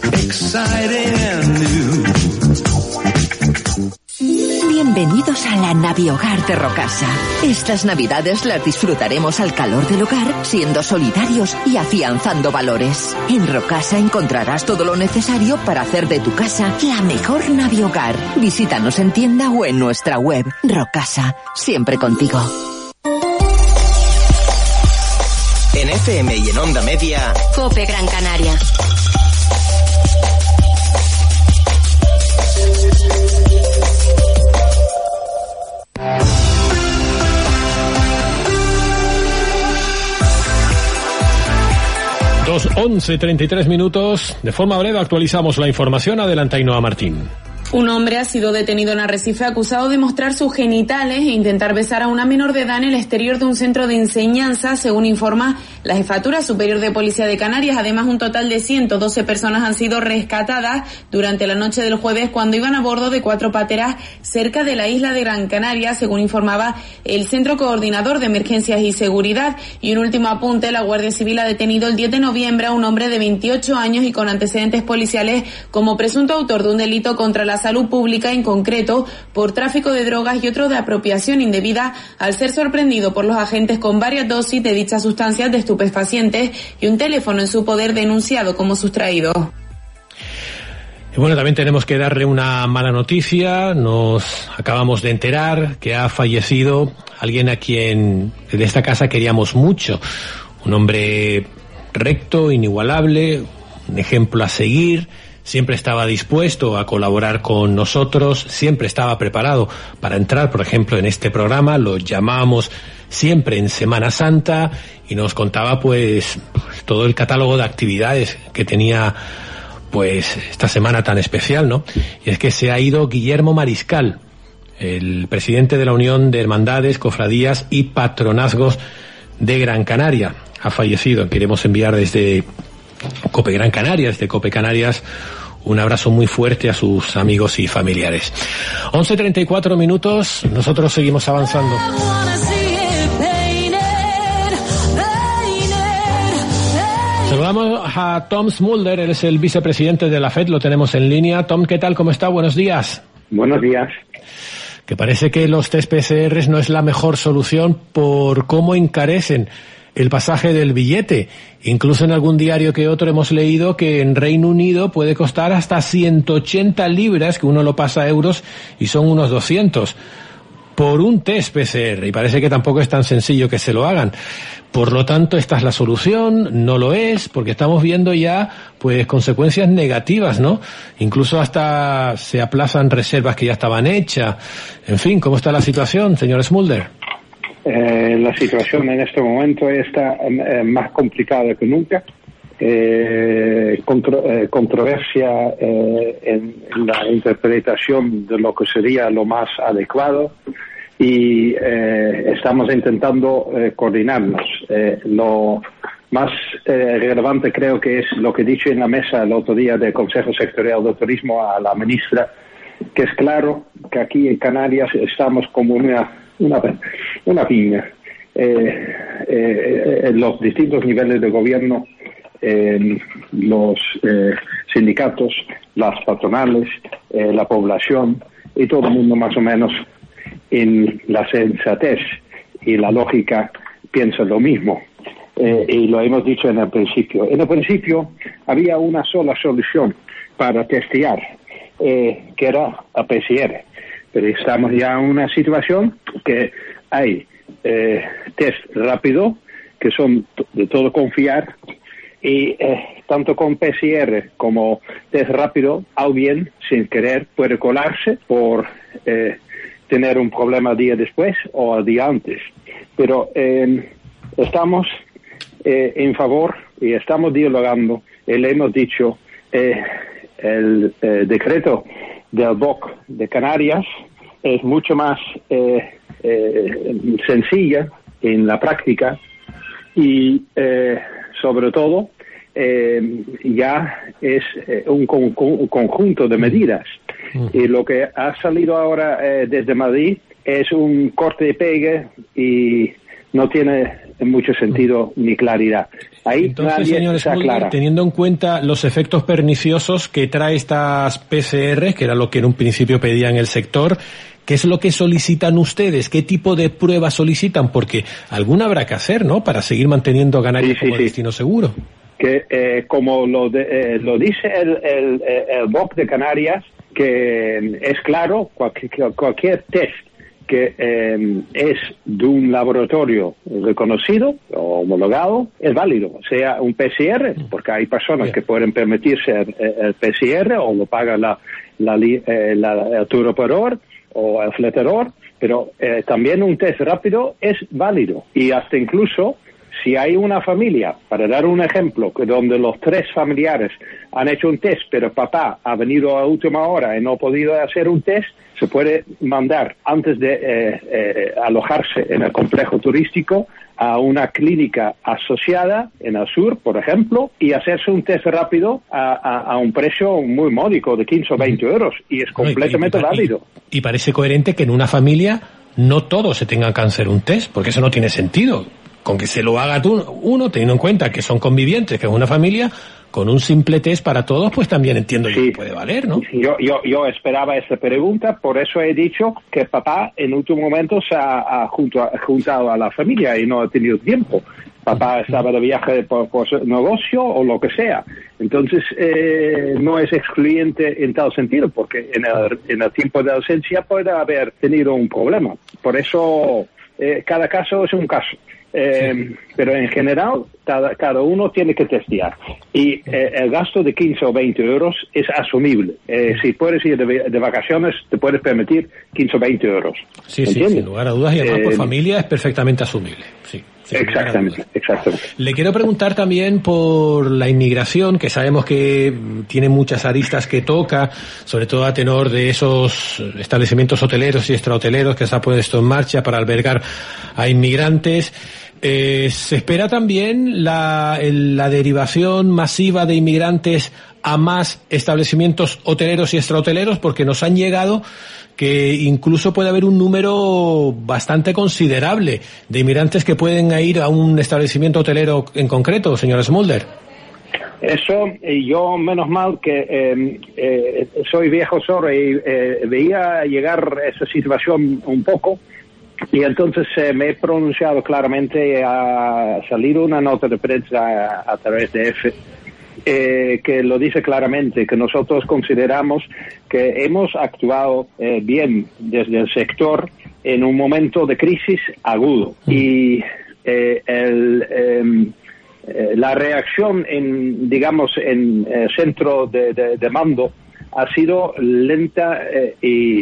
Bienvenidos a la Naviogar de Rocasa. Estas navidades las disfrutaremos al calor del hogar, siendo solidarios y afianzando valores. En Rocasa encontrarás todo lo necesario para hacer de tu casa la mejor Naviogar. Visítanos en tienda o en nuestra web. Rocasa, siempre contigo. En F M y en Onda Media, COPE Gran Canaria. Dos once treinta y tres minutos. De forma breve actualizamos la información. Adelanta Ainhoa Martín. Un hombre ha sido detenido en Arrecife acusado de mostrar sus genitales e intentar besar a una menor de edad en el exterior de un centro de enseñanza, según informa la Jefatura Superior de Policía de Canarias. Además, un total de ciento doce personas han sido rescatadas durante la noche del jueves cuando iban a bordo de cuatro pateras cerca de la isla de Gran Canaria, según informaba el Centro Coordinador de Emergencias y Seguridad. Y un último apunte, la Guardia Civil ha detenido el diez de noviembre a un hombre de veintiocho años y con antecedentes policiales como presunto autor de un delito contra la salud pública, en concreto por tráfico de drogas y otro de apropiación indebida, al ser sorprendido por los agentes con varias dosis de dichas sustancias de estupefacientes y un teléfono en su poder denunciado como sustraído. Y bueno, también tenemos que darle una mala noticia. Nos acabamos de enterar que ha fallecido alguien a quien de esta casa queríamos mucho. Un hombre recto, inigualable, un ejemplo a seguir. Siempre estaba dispuesto a colaborar con nosotros, siempre estaba preparado para entrar, por ejemplo, en este programa. Lo llamamos siempre en Semana Santa y nos contaba pues todo el catálogo de actividades que tenía pues esta semana tan especial, ¿no? Y es que se ha ido Guillermo Mariscal, el presidente de la Unión de Hermandades, Cofradías y Patronazgos de Gran Canaria. Ha fallecido. Queremos enviar desde Cope Gran Canaria, desde Cope Canarias, un abrazo muy fuerte a sus amigos y familiares. once treinta y cuatro minutos, nosotros seguimos avanzando. Saludamos a Tom Smulder, él es el vicepresidente de la F E D, lo tenemos en línea. Tom, ¿qué tal? ¿Cómo está? Buenos días. Buenos días. Que parece que los test P C R no es la mejor solución por cómo encarecen el pasaje del billete. Incluso en algún diario que otro hemos leído que en Reino Unido puede costar hasta ciento ochenta libras, que uno lo pasa a euros y son unos doscientos, por un test P C R. Y parece que tampoco es tan sencillo que se lo hagan. Por lo tanto, esta es la solución, no lo es, porque estamos viendo ya pues consecuencias negativas, ¿no? Incluso hasta se aplazan reservas que ya estaban hechas. En fin, ¿cómo está la situación, señor Smulder? Eh, la situación en este momento está eh, más complicada que nunca. Eh, contro, eh, controversia eh, en, en la interpretación de lo que sería lo más adecuado. Y eh, estamos intentando eh, coordinarnos. Eh, lo más eh, relevante creo que es lo que he dicho en la mesa el otro día del Consejo Sectorial de Turismo a la ministra, que es claro que aquí en Canarias estamos como una una, una piña. Eh, eh, en los distintos niveles de gobierno, eh, los eh, sindicatos, las patronales, eh, la población y todo el mundo más o menos en la sensatez y la lógica piensa lo mismo, eh, y lo hemos dicho en el principio. En el principio había una sola solución para testear, eh, que era la P C R, pero estamos ya en una situación que hay eh, test rápido que son de todo confiar, y eh, tanto con P C R como test rápido alguien sin querer puede colarse por eh, tener un problema día después o al día antes. Pero eh, estamos eh, en favor y estamos dialogando, y le hemos dicho eh, el eh, decreto del B O C de Canarias es mucho más eh, eh, sencilla en la práctica y eh, sobre todo eh, ya es eh, un, con, un conjunto de medidas. Y lo que ha salido ahora eh, desde Madrid es un corte y pegue y no tiene mucho sentido ni claridad. Ahí Entonces, nadie señor se Smulder, aclara. teniendo en cuenta los efectos perniciosos que trae estas P C R, que era lo que en un principio pedían el sector, ¿qué es lo que solicitan ustedes? ¿Qué tipo de pruebas solicitan? Porque alguna habrá que hacer, ¿no?, para seguir manteniendo a Canarias sí, sí, como sí. destino seguro. Que eh, como lo, de, eh, lo dice el, el, el B O C de Canarias, que es claro, cualquier, cualquier test que eh, es de un laboratorio reconocido o homologado es válido, sea un P C R, porque hay personas que pueden permitirse el, el P C R o lo paga la, la, eh, la, el turoperador o el fleteador, pero eh, también un test rápido es válido, y hasta incluso si hay una familia, para dar un ejemplo, que donde los tres familiares han hecho un test, pero papá ha venido a última hora y no ha podido hacer un test, se puede mandar antes de eh, eh, alojarse en el complejo turístico a una clínica asociada en el sur, por ejemplo, y hacerse un test rápido a, a, a un precio muy módico de quince o veinte euros, y es completamente no, y, y, válido. Y, y parece coherente que en una familia no todos se tengan que hacer un test, porque eso no tiene sentido. Con que se lo haga tú, uno, teniendo en cuenta que son convivientes, que es una familia, con un simple test para todos, pues también entiendo yo sí, que puede valer, ¿no? Yo, yo, yo esperaba esta pregunta, por eso he dicho que papá en último momento se ha, ha junto, ha juntado a la familia y no ha tenido tiempo. Papá estaba de viaje por, por negocio o lo que sea. Entonces, eh, no es excluyente en tal sentido, porque en el, en el tiempo de ausencia puede haber tenido un problema. Por eso, eh, cada caso es un caso. Eh, sí. Pero en general cada, cada uno tiene que testear, y eh, el gasto de quince o veinte euros es asumible. Eh, si puedes ir de, de vacaciones te puedes permitir quince o veinte euros. Sí, sí, sin lugar a dudas, y además eh, por familia es perfectamente asumible. Sí. Exactamente, exactamente. Le quiero preguntar también por la inmigración, que sabemos que tiene muchas aristas que toca, sobre todo a tenor de esos establecimientos hoteleros y extrahoteleros que se ha puesto en marcha para albergar a inmigrantes. Eh, ¿Se espera también la, el, la derivación masiva de inmigrantes a más establecimientos hoteleros y extrahoteleros? Porque nos han llegado que incluso puede haber un número bastante considerable de inmigrantes que pueden ir a un establecimiento hotelero en concreto, señora Smulder. Eso, yo menos mal que eh, eh, soy viejo zorro y eh, veía llegar esa situación un poco, y entonces eh, me he pronunciado claramente a salir una nota de prensa a, a través de F, Eh, que lo dice claramente, que nosotros consideramos que hemos actuado eh, bien desde el sector en un momento de crisis agudo, y eh, el, eh, eh, la reacción en, digamos, en eh, centro de, de, de mando ha sido lenta eh, y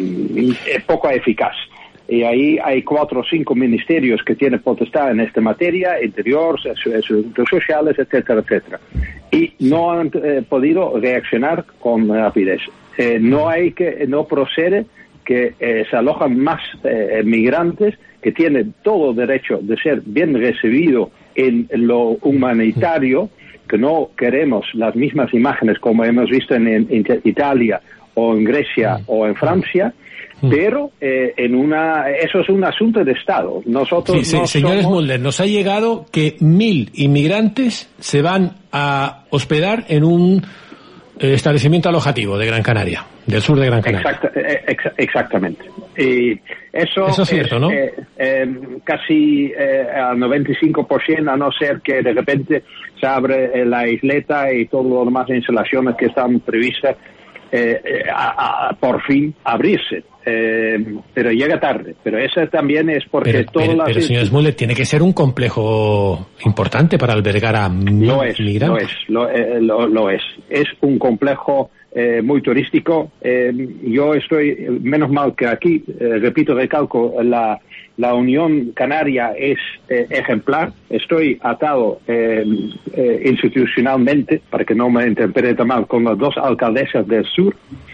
eh, poco eficaz. Y ahí hay cuatro o cinco ministerios que tienen potestad en esta materia: interior, asuntos sociales, etcétera, etcétera. Y no han eh, podido reaccionar con rapidez. Eh, no hay que, no procede que eh, se alojan más eh, migrantes que tienen todo derecho de ser bien recibidos en lo humanitario, que no queremos las mismas imágenes como hemos visto en, en Italia o en Grecia o en Francia. Pero eh, en una eso es un asunto de Estado. Nosotros sí, no sí, señor somos... Smulder, nos ha llegado que mil inmigrantes se van a hospedar en un eh, establecimiento alojativo de Gran Canaria, del sur de Gran Canaria. Exacta, ex, exactamente. Y eso, eso es cierto, es, ¿no? Eh, eh, casi eh, al noventa y cinco por ciento, a no ser que de repente se abre la isleta y todo lo demás instalaciones que están previstas eh, a, a, por fin abrirse. Eh, pero llega tarde, pero eso también es porque pero, todas pero, las... Pero, señor Smulder, tiene que ser un complejo importante para albergar a mil lo es, migrantes. Lo es, lo, eh, lo, lo es. Es un complejo eh, muy turístico. Eh, yo estoy, menos mal que aquí, eh, repito, recalco, la, la Unión Canaria es eh, ejemplar. Estoy atado eh, eh, institucionalmente, para que no me interprete mal, con las dos alcaldesas del sur,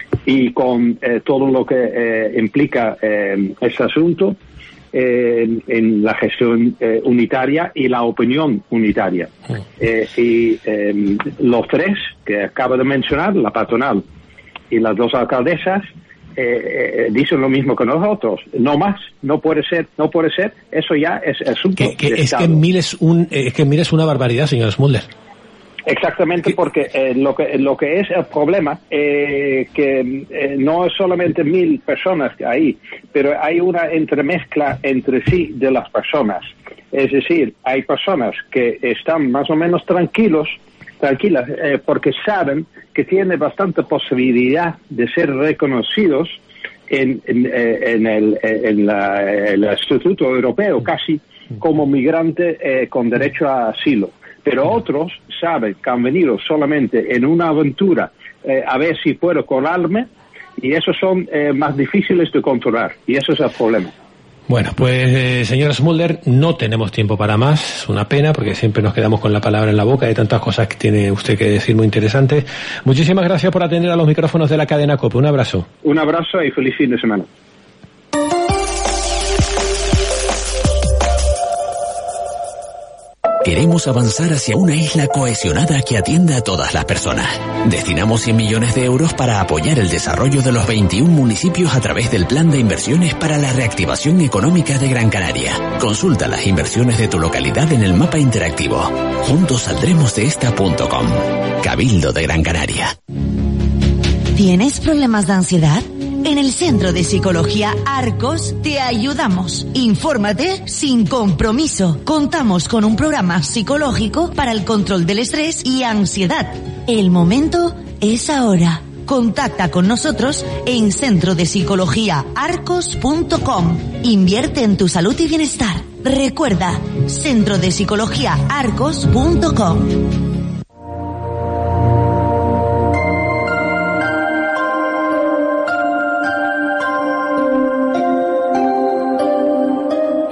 y con eh, todo lo que eh, implica eh, este asunto eh, en la gestión eh, unitaria y la opinión unitaria. Eh, y eh, los tres que acabo de mencionar, la patronal y las dos alcaldesas, eh, eh, dicen lo mismo que nosotros. No más, no puede ser, no puede ser. Eso ya es asunto que, que de es Estado. que mil es un es que mil es una barbaridad, señor Smulder. Exactamente, porque eh, lo que lo que es el problema, eh, que eh, no es solamente mil personas ahí, pero hay una entremezcla entre sí de las personas. Es decir, hay personas que están más o menos tranquilos, tranquilas, eh, porque saben que tiene bastante posibilidad de ser reconocidos en, en, en, el, en la, el Estatuto Europeo, casi como migrante eh, con derecho a asilo. Pero otros saben que han venido solamente en una aventura eh, a ver si puedo colarme, y esos son eh, más difíciles de controlar, y eso es el problema. Bueno, pues eh, señora Smulder, no tenemos tiempo para más, es una pena porque siempre nos quedamos con la palabra en la boca, hay tantas cosas que tiene usted que decir muy interesantes. Muchísimas gracias por atender a los micrófonos de la cadena COPE, un abrazo. Un abrazo y feliz fin de semana. Queremos avanzar hacia una isla cohesionada que atienda a todas las personas. Destinamos cien millones de euros para apoyar el desarrollo de los veintiún municipios a través del Plan de Inversiones para la Reactivación Económica de Gran Canaria. Consulta las inversiones de tu localidad en el mapa interactivo. Juntos saldremos de esta punto com. Cabildo de Gran Canaria. ¿Tienes problemas de ansiedad? En el Centro de Psicología Arcos te ayudamos. Infórmate sin compromiso. Contamos con un programa psicológico para el control del estrés y ansiedad. El momento es ahora. Contacta con nosotros en centro de psicología arcos punto com. Invierte en tu salud y bienestar. Recuerda, centro de psicología arcos punto com.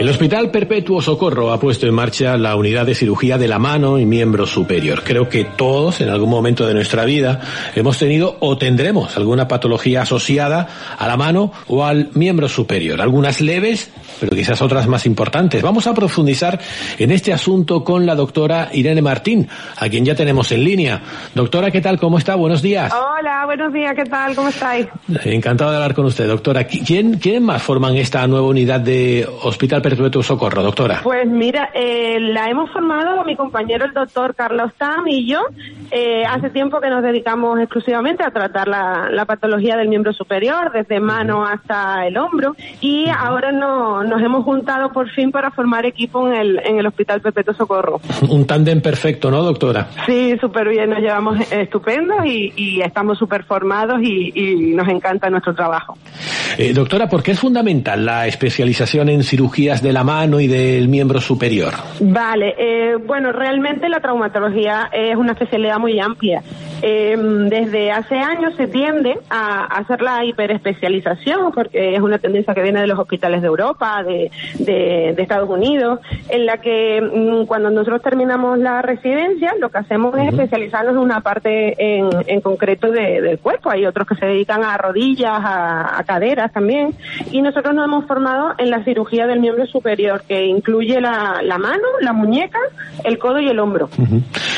El Hospital Perpetuo Socorro ha puesto en marcha la unidad de cirugía de la mano y miembro superior. Creo que todos, en algún momento de nuestra vida, hemos tenido o tendremos alguna patología asociada a la mano o al miembro superior. Algunas leves, pero quizás otras más importantes. Vamos a profundizar en este asunto con la doctora Irene Martín, a quien ya tenemos en línea. Doctora, ¿qué tal? ¿Cómo está? Buenos días. Hola, buenos días. ¿Qué tal? ¿Cómo estáis? Encantado de hablar con usted, doctora. ¿Quién, quién más forman esta nueva unidad de Hospital Perpetuo Socorro, doctora? Pues mira, eh, la hemos formado mi compañero el doctor Carlos Tam y yo. Eh, hace tiempo que nos dedicamos exclusivamente a tratar la, la patología del miembro superior, desde mano hasta el hombro, y ahora no, nos hemos juntado por fin para formar equipo en el, en el Hospital Perpetuo Socorro. Un tándem perfecto, ¿no, doctora? Sí, súper bien, nos llevamos estupendos y, y estamos súper formados y, y nos encanta nuestro trabajo. Eh, doctora, ¿por qué es fundamental la especialización en cirugías de la mano y del miembro superior? Vale, eh, bueno, realmente la traumatología es una especialidad muy amplia. Eh, desde hace años se tiende a hacer la hiperespecialización, porque es una tendencia que viene de los hospitales de Europa, de, de, de Estados Unidos, en la que mm, cuando nosotros terminamos la residencia, lo que hacemos es especializarnos en una parte en, en concreto de, del cuerpo. Hay otros que se dedican a rodillas, a, a caderas también, y nosotros nos hemos formado en la cirugía del miembro superior, que incluye la, la mano, la muñeca, el codo y el hombro. Uh-huh.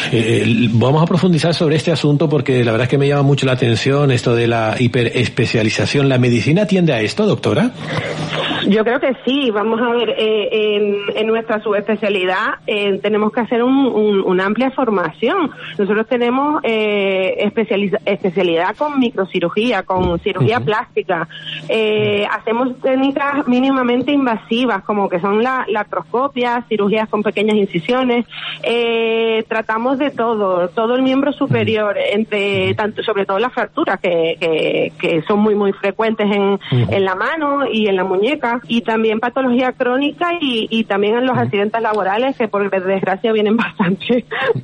Eh, vamos a profundizar sobre este asunto porque la verdad es que me llama mucho la atención esto de la hiperespecialización. ¿La medicina tiende a esto, doctora? Yo creo que sí. Vamos a ver, eh, en, en nuestra subespecialidad eh, tenemos que hacer un, un, una amplia formación. Nosotros tenemos eh, especializa, especialidad con microcirugía, con cirugía uh-huh. plástica. Eh, hacemos técnicas mínimamente invasivas, como que son la, la artroscopia, cirugías con pequeñas incisiones. Eh, tratamos de todo, todo el miembro superior, entre tanto, sobre todo las fracturas que, que, que son muy muy frecuentes en, uh-huh. en la mano y en la muñeca. Y también patología crónica y, y también en los accidentes laborales, que por desgracia vienen bastante.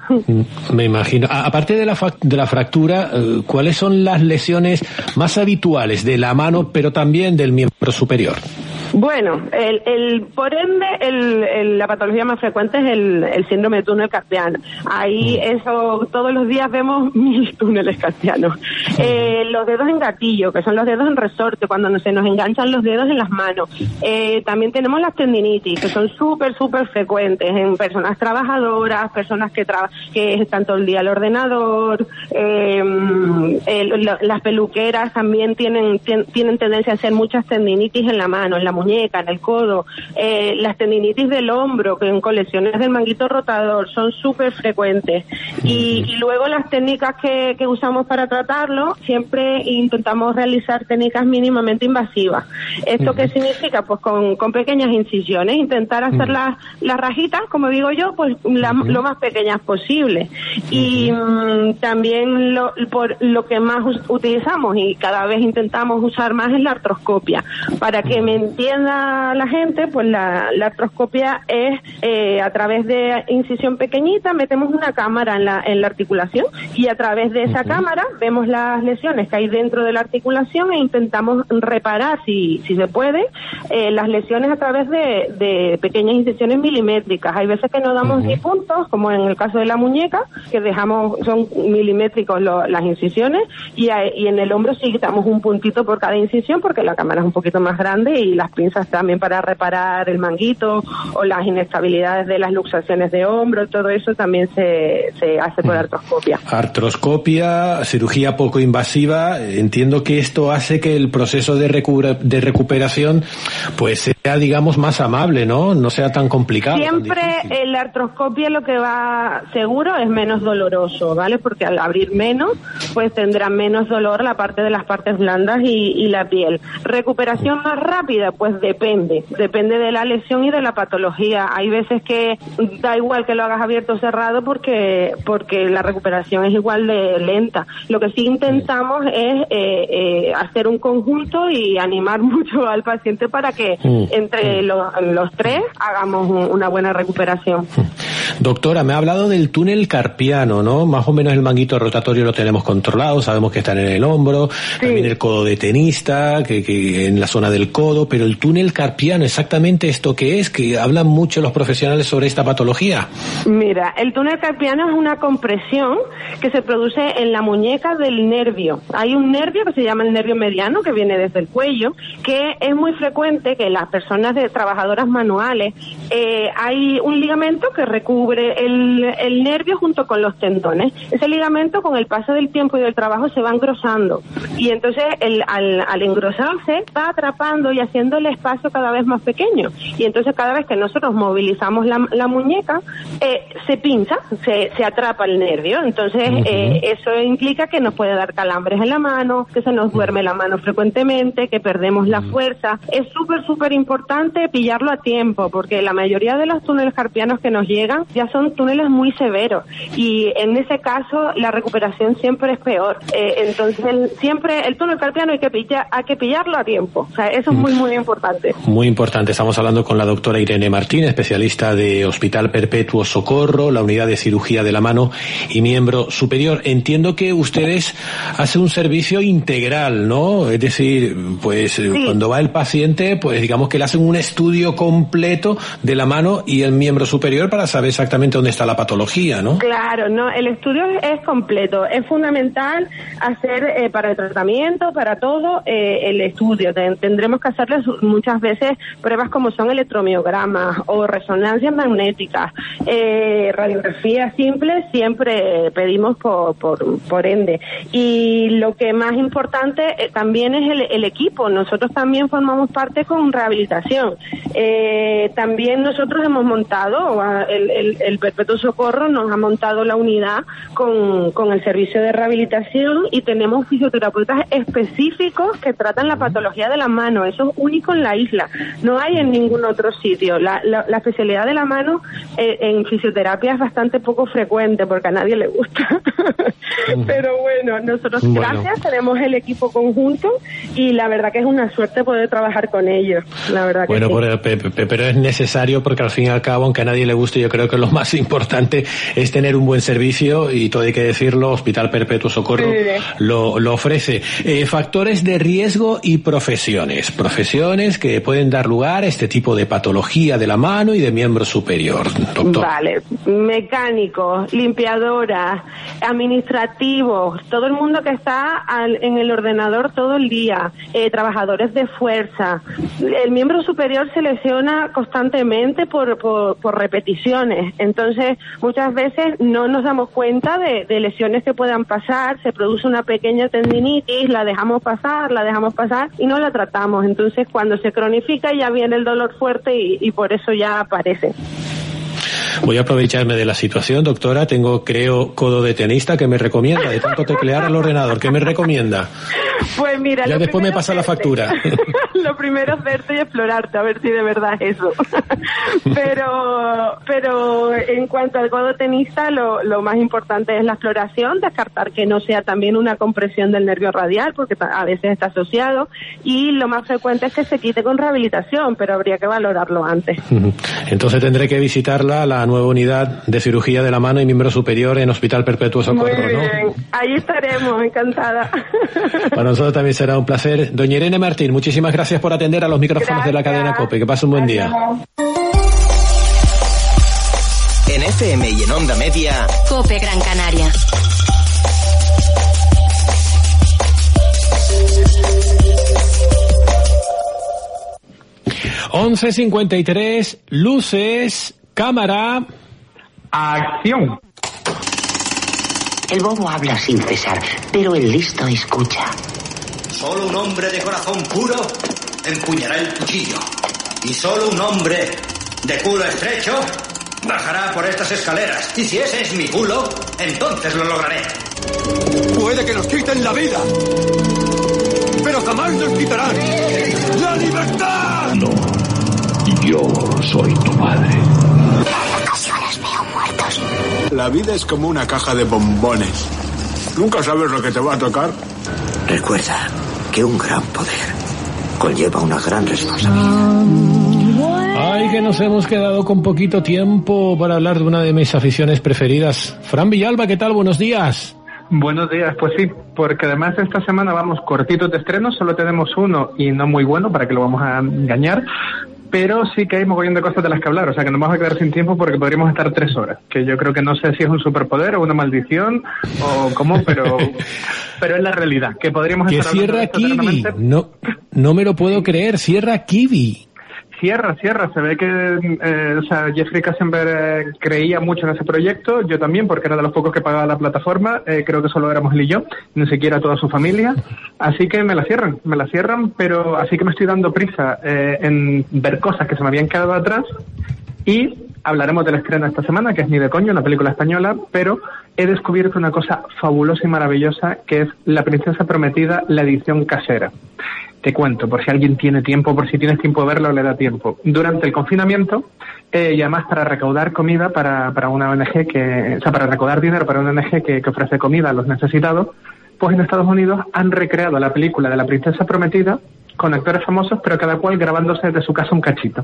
Me imagino. A, aparte de la, de la fractura, ¿cuáles son las lesiones más habituales de la mano, pero también del miembro superior? Bueno, el, el, por ende, el, el, la patología más frecuente es el, el síndrome de túnel carpiano. Ahí eso, todos los días vemos mil túneles carpianos. Eh, los dedos en gatillo, que son los dedos en resorte, cuando se nos enganchan los dedos en las manos. Eh, también tenemos las tendinitis, que son súper, súper frecuentes en personas trabajadoras, personas que, traba, que están todo el día al ordenador. Eh, el, lo, las peluqueras también tienen, tien, tienen tendencia a hacer muchas tendinitis en la mano, en la muñeca, en el codo. Eh, las tendinitis del hombro, que con lesiones del manguito rotador, son súper frecuentes. Y, y luego las técnicas que, que usamos para tratarlo, siempre intentamos realizar técnicas mínimamente invasivas. ¿Esto qué significa? Pues con, con pequeñas incisiones, intentar hacer las, las rajitas, como digo yo, pues la, lo más pequeñas posible. Y um, también lo, por, lo que más utilizamos y cada vez intentamos usar más es la artroscopia. Para que me entienda la gente, pues la, la artroscopia es eh, a través de incisión pequeñita, metemos una cámara en la, en la articulación y a través de esa cámara vemos las lesiones que hay dentro de la articulación e intentamos reparar, si, si se puede, eh, las lesiones a través de, de pequeñas incisiones milimétricas. Hay veces que no damos ni puntos, como en el caso de la muñeca, que dejamos, son milimétricos lo, las incisiones, y, a, y en el hombro sí damos un puntito por cada incisión, porque la cámara es un poquito más grande, y las pinzas también para reparar el manguito o las inestabilidades de las luxaciones de hombro. Todo eso también se, se hace por artroscopia. Artroscopia, cirugía poco invasiva. Entiendo que esto hace que el proceso de, recu- de recuperación pues sea, digamos, más amable, ¿no? No sea tan complicado. Siempre el artroscopia lo que va seguro es menos doloroso, ¿vale? Porque al abrir menos, pues tendrá menos dolor la parte de las partes blandas y, y la piel. Recuperación más rápida, pues depende, depende de la lesión y de la patología. Hay veces que da igual que lo hagas abierto o cerrado porque porque la recuperación es igual de lenta. Lo que sí intentamos es eh, eh, hacer un conjunto y animar mucho al paciente para que entre los, los tres hagamos un, una buena recuperación. Doctora, me ha hablado del túnel carpiano, ¿no? Más o menos el manguito rotatorio lo tenemos controlado, sabemos que están en el hombro, sí. También el codo de tenista, que, que en la zona del codo, pero el túnel carpiano, exactamente esto que es, que hablan mucho los profesionales sobre esta patología. Mira, el túnel carpiano es una compresión que se produce en la muñeca del nervio. Hay un nervio que se llama el nervio mediano, que viene desde el cuello, que es muy frecuente que las personas de trabajadoras manuales, eh, hay un ligamento que recubre el, el nervio junto con los tendones. Ese ligamento, con el paso del tiempo y del trabajo, se va engrosando. Y entonces, el, al, al engrosarse, va atrapando y haciendo el espacio cada vez más pequeño. Y entonces, cada vez que nosotros movilizamos la, la muñeca, eh, se pincha, se, se atrapa el nervio. Entonces, uh-huh. eh, eso implica que nos puede dar calambres en la mano, que se nos duerme la mano frecuentemente, que perdemos la fuerza. Es súper, súper importante pillarlo a tiempo, porque la mayoría de los túneles carpianos que nos llegan ya son túneles muy severos, y en ese caso la recuperación siempre es peor. Eh, entonces, el, siempre el túnel carpiano hay que, pillar, hay que pillarlo a tiempo. O sea, eso es muy, muy importante. Muy importante. Estamos hablando con la doctora Irene Martín, especialista de Hospital Perpetuo Socorro, la unidad de cirugía de la mano y miembro superior. Entiendo que ustedes hacen un servicio integral, ¿no? Es decir, pues sí. Cuando va el paciente, pues digamos que le hacen un estudio completo de la mano y el miembro superior para saber exactamente dónde está la patología, ¿no? Claro, no, el estudio es completo. Es fundamental hacer eh, para el tratamiento, para todo, eh, el estudio. Ten, tendremos que hacerles muchas veces pruebas como son electromiogramas o resonancias magnéticas, eh, radiografías simples, siempre pedimos por, por, por ende. Y lo que más importante eh, también es el, el equipo. Nosotros también formamos parte con rehabilitación. Eh, también nosotros hemos montado, el, el, el Perpetuo Socorro nos ha montado la unidad con, con el servicio de rehabilitación, y tenemos fisioterapeutas específicos que tratan la patología de la mano. Eso es único en la isla, no hay en ningún otro sitio. La, la, la especialidad de la mano eh, en fisioterapia es bastante poco frecuente porque a nadie le gusta. Pero bueno, nosotros bueno. gracias tenemos el equipo conjunto, y la verdad que es una suerte poder trabajar con ellos, la verdad que bueno, sí. pero, pero es necesario, porque al fin y al cabo, aunque a nadie le guste, yo creo que lo más importante es tener un buen servicio, y todo hay que decirlo, Hospital Perpetuo Socorro sí. lo, lo ofrece. Eh, factores de riesgo y profesiones, profesiones que pueden dar lugar a este tipo de patología de la mano y de miembro superior, doctor. Vale, mecánicos, limpiadoras, administrativos, todo el mundo que está al, en el ordenador todo el día, eh, trabajadores de fuerza. El miembro superior se lesiona constantemente por, por, por repeticiones, entonces muchas veces no nos damos cuenta de, de lesiones que puedan pasar, se produce una pequeña tendinitis, la dejamos pasar, la dejamos pasar y no la tratamos, entonces cuando se cronifica ya viene el dolor fuerte y, y por eso ya aparece. Voy a aprovecharme de la situación, doctora. Tengo, creo, codo de tenista. ¿Qué me recomienda? De tanto teclear al ordenador, ¿qué me recomienda? Pues mira, ya después me pasa la factura. Lo primero es verte y explorarte, a ver si de verdad es eso. pero pero en cuanto al codo tenista, lo, lo más importante es la exploración, descartar que no sea también una compresión del nervio radial, porque a veces está asociado, y lo más frecuente es que se quite con rehabilitación, pero habría que valorarlo antes. Entonces tendré que visitarla, la nueva unidad de cirugía de la mano y miembro superior en Hospital Perpetuo Socorro, Muy bien. ¿no? Ahí estaremos, encantada. Para nosotros también será un placer. Doña Irene Martín, muchísimas gracias por atender a los micrófonos gracias. de la cadena COPE. Que pase un buen día. En F M y en Onda Media, COPE Gran Canaria. once cincuenta y tres, luces, cámara, acción. El bobo habla sin cesar, pero el listo escucha. Solo un hombre de corazón puro empuñará el cuchillo. Y solo un hombre de culo estrecho bajará por estas escaleras. Y si ese es mi culo, entonces lo lograré. Puede que nos quiten la vida, pero jamás nos quitarán la libertad. No, yo soy tu padre. En ocasiones veo muertos. La vida es como una caja de bombones. Nunca sabes lo que te va a tocar. Recuerda que un gran poder conlleva una gran responsabilidad. Ay, Ay, que nos hemos quedado con poquito tiempo para hablar de una de mis aficiones preferidas. Fran Villalba, ¿qué tal? Buenos días. Buenos días, pues sí, porque además esta semana vamos cortitos de estreno, solo tenemos uno y no muy bueno, para que lo vamos a engañar, pero sí que hay mogollón de cosas de las que hablar, o sea que nos vamos a quedar sin tiempo porque podríamos estar tres horas, que yo creo que no sé si es un superpoder o una maldición o cómo, pero pero es la realidad, que podríamos que estar cierra Kiwi, no, no me lo puedo creer, cierra Kiwi. Cierra, cierra, se ve que eh, o sea, Jeffrey Katzenberg eh, creía mucho en ese proyecto, yo también, porque era de los pocos que pagaba la plataforma, eh, creo que solo éramos él y yo, ni siquiera toda su familia, así que me la cierran, me la cierran, pero así que me estoy dando prisa eh, en ver cosas que se me habían quedado atrás, y hablaremos del estreno esta semana, que es Ni de coño, una película española, pero he descubierto una cosa fabulosa y maravillosa, que es La princesa prometida, la edición casera. Te cuento, por si alguien tiene tiempo, por si tienes tiempo de verlo, le da tiempo. Durante el confinamiento, eh, y además para recaudar comida para, para una O N G que, o sea, para recaudar dinero para una O N G que, que ofrece comida a los necesitados, pues en Estados Unidos han recreado la película de La princesa prometida con actores famosos, pero cada cual grabándose desde su casa un cachito.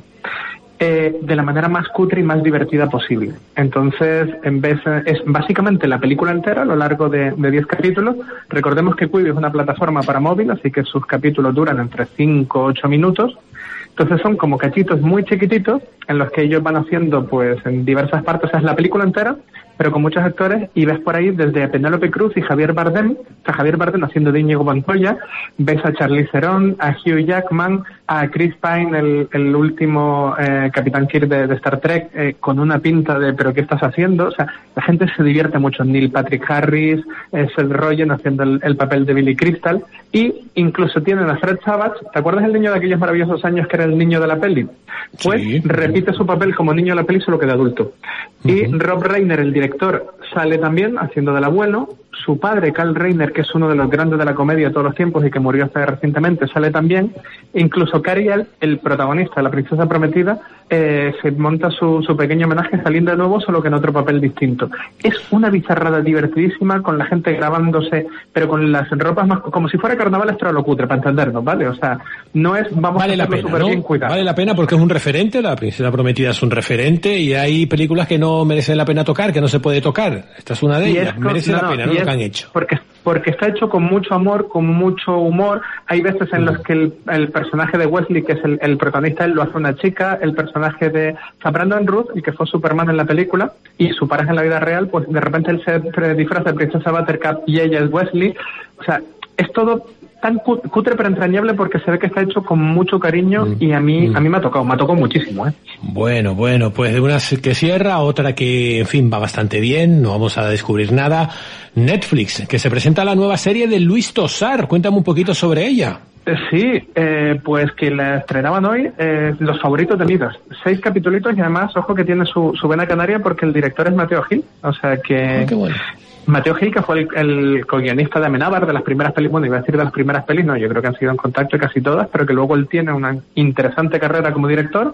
Eh, de la manera más cutre y más divertida posible. Entonces, en vez es básicamente la película entera a lo largo de diez capítulos. Recordemos que Quibi es una plataforma para móvil, así que sus capítulos duran entre cinco a ocho minutos. Entonces son como cachitos muy chiquititos en los que ellos van haciendo pues en diversas partes, o sea, es la película entera, pero con muchos actores, y ves por ahí desde Penélope Cruz y Javier Bardem, o sea, Javier Bardem haciendo de Íñigo Montoya, ves a Charlize Theron, a Hugh Jackman, a Chris Pine, el, el último eh, Capitán Kirk de, de Star Trek, eh, con una pinta de ¿pero qué estás haciendo? O sea, la gente se divierte mucho. Neil Patrick Harris, eh, Seth Rogen haciendo el, el papel de Billy Crystal, y incluso tienen a Fred Savage, ¿te acuerdas el niño de aquellos maravillosos años que era el niño de la peli? Pues sí, repite su papel como niño de la peli, solo que de adulto. Uh-huh. Y Rob Reiner, el director, sale también haciendo del abuelo. Su padre, Carl Reiner, que es uno de los grandes de la comedia de todos los tiempos y que murió hace recientemente, sale también. Incluso Cariel, el protagonista de La princesa prometida, eh, se monta su, su pequeño homenaje saliendo de nuevo, solo que en otro papel distinto. Es una bizarrada divertidísima, con la gente grabándose, pero con las ropas más, como si fuera carnaval extralocutre, para entendernos, ¿vale? O sea, no es, vamos vale a hacerlo súper ¿no? bien cuidado. Vale la pena porque es un referente, La princesa prometida es un referente, y hay películas que no merecen la pena tocar, que no se puede tocar. Esta es una de y ellas, con, merece no, la pena, no, ¿no? Lo que han hecho. Porque, porque está hecho con mucho amor, con mucho humor. Hay veces en mm. los que el, el personaje de Wesley, que es el, el protagonista, él lo hace una chica, el personaje de Brandon Ruth, el que fue Superman en la película, y su pareja en la vida real, pues de repente él se disfraza de princesa Buttercup y ella es Wesley. O sea, es todo tan cutre pero entrañable porque se ve que está hecho con mucho cariño mm. y a mí mm. a mí me ha tocado, me ha tocado muchísimo, ¿eh? Bueno, bueno, pues de una que cierra, otra que, en fin, va bastante bien, no vamos a descubrir nada. Netflix, que se presenta la nueva serie de Luis Tosar, cuéntame un poquito sobre ella. Sí, eh, pues que la estrenaban hoy, eh, Los favoritos de Midas. Seis capitulitos y además, ojo que tiene su, su vena canaria porque el director es Mateo Gil, o sea que... Oh, qué bueno. Mateo Gil, que fue el, el co-guionista de Amenábar, de las primeras pelis, bueno, iba a decir de las primeras pelis, no, yo creo que han sido en contacto casi todas, pero que luego él tiene una interesante carrera como director,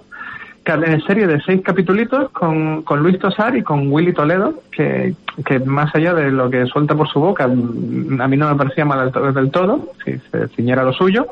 en serie de seis capitulitos con, con Luis Tosar y con Willy Toledo, que, que más allá de lo que suelta por su boca, a mí no me parecía mal del, del todo, si se ciñera lo suyo.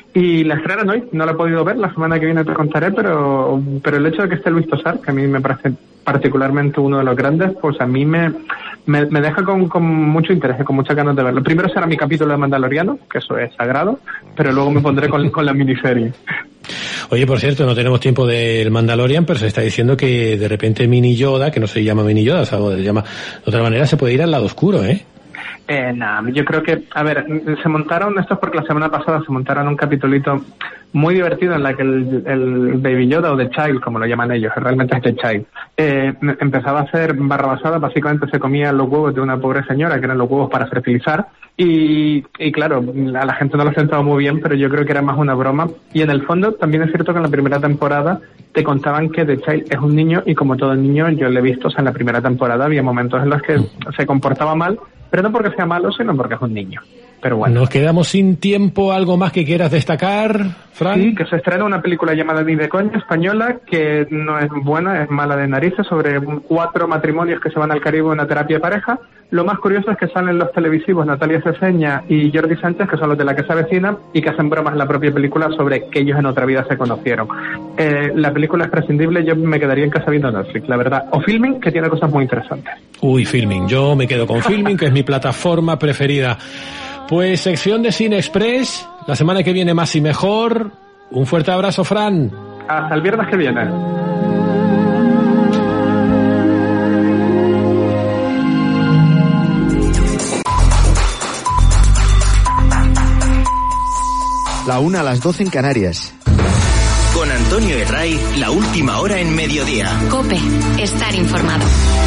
Y la estrenan hoy, no la he podido ver, la semana que viene te contaré, pero pero el hecho de que esté Luis Tosar, que a mí me parece particularmente uno de los grandes, pues a mí me me, me deja con, con mucho interés, con muchas ganas de verlo. Primero será mi capítulo de Mandaloriano, que eso es sagrado, pero luego me pondré con, con la miniserie. Oye, por cierto, no tenemos tiempo del Mandalorian, pero se está diciendo que de repente Mini Yoda, que no se llama Mini Yoda, o se llama de otra manera, se puede ir al lado oscuro, ¿eh? Eh, nada, yo creo que, a ver, se montaron, esto es porque la semana pasada se montaron un capitulito muy divertido en la que el, el Baby Yoda o The Child, como lo llaman ellos, realmente es The Child, eh, empezaba a hacer barrabasada, básicamente se comía los huevos de una pobre señora, que eran los huevos para fertilizar, y, y claro, a la gente no lo ha sentado muy bien, pero yo creo que era más una broma, y en el fondo también es cierto que en la primera temporada te contaban que The Child es un niño, y como todo niño yo lo he visto, o sea, en la primera temporada había momentos en los que se comportaba mal, pero no porque sea malo, sino porque es un niño. pero bueno. Nos quedamos sin tiempo. ¿Algo más que quieras destacar, Fran? Sí, que se estrena una película llamada Ni de coña, española, que no es buena, es mala de narices, sobre cuatro matrimonios que se van al Caribe en una terapia de pareja. Lo más curioso es que salen los televisivos Natalia Ceseña y Jordi Sánchez, que son los de La que se avecina, y que hacen bromas en la propia película sobre que ellos en otra vida se conocieron. Eh, la película es prescindible, yo me quedaría en casa viendo Netflix, la verdad. O Filming, que tiene cosas muy interesantes. Uy, Filming. Yo me quedo con Filming, que es mi plataforma preferida. Pues sección de Cine Express, la semana que viene más y mejor. Un fuerte abrazo, Fran. Hasta el viernes que viene. La una a las doce en Canarias. Con Antonio Herray, la última hora en mediodía. COPE, estar informado.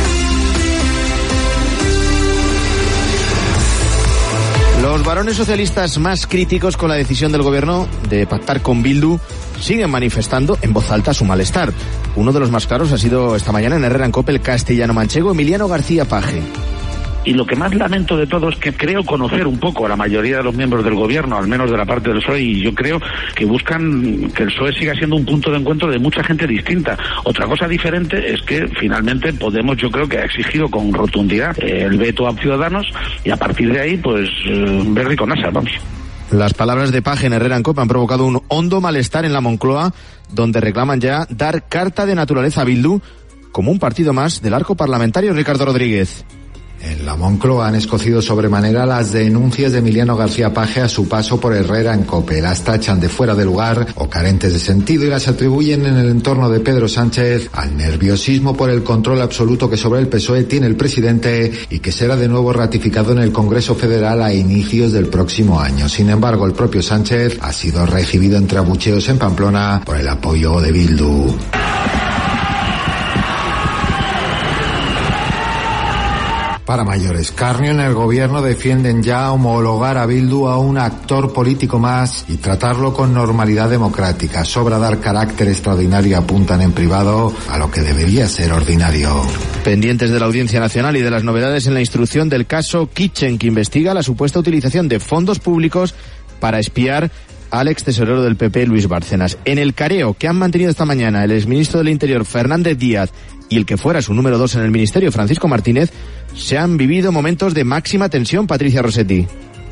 Los varones socialistas más críticos con la decisión del gobierno de pactar con Bildu siguen manifestando en voz alta su malestar. Uno de los más claros ha sido esta mañana en Herrera en COPE el castellano-manchego Emiliano García Paje. Y lo que más lamento de todo es que creo conocer un poco a la mayoría de los miembros del gobierno, al menos de la parte del P S O E, y yo creo que buscan que el P S O E siga siendo un punto de encuentro de mucha gente distinta. Otra cosa diferente es que finalmente Podemos, yo creo que ha exigido con rotundidad eh, el veto a Ciudadanos, y a partir de ahí, pues, eh, verde con asa, vamos. Las palabras de Paje en Herrera en COPE han provocado un hondo malestar en la Moncloa, donde reclaman ya dar carta de naturaleza a Bildu como un partido más del arco parlamentario. Ricardo Rodríguez. En la Moncloa han escocido sobremanera las denuncias de Emiliano García Paje a su paso por Herrera en COPE. Las tachan de fuera de lugar o carentes de sentido y las atribuyen en el entorno de Pedro Sánchez al nerviosismo por el control absoluto que sobre el P S O E tiene el presidente y que será de nuevo ratificado en el Congreso Federal a inicios del próximo año. Sin embargo, el propio Sánchez ha sido recibido entre abucheos en Pamplona por el apoyo de Bildu. Para mayores, Carnio en el gobierno defienden ya homologar a Bildu a un actor político más y tratarlo con normalidad democrática. Sobra dar carácter extraordinario y apuntan en privado a lo que debería ser ordinario. Pendientes de la Audiencia Nacional y de las novedades en la instrucción del caso Kitchen, que investiga la supuesta utilización de fondos públicos para espiar al ex tesorero del P P, Luis Bárcenas. En el careo que han mantenido esta mañana el exministro del Interior, Fernández Díaz, y el que fuera su número dos en el Ministerio, Francisco Martínez, se han vivido momentos de máxima tensión. Patricia Rossetti.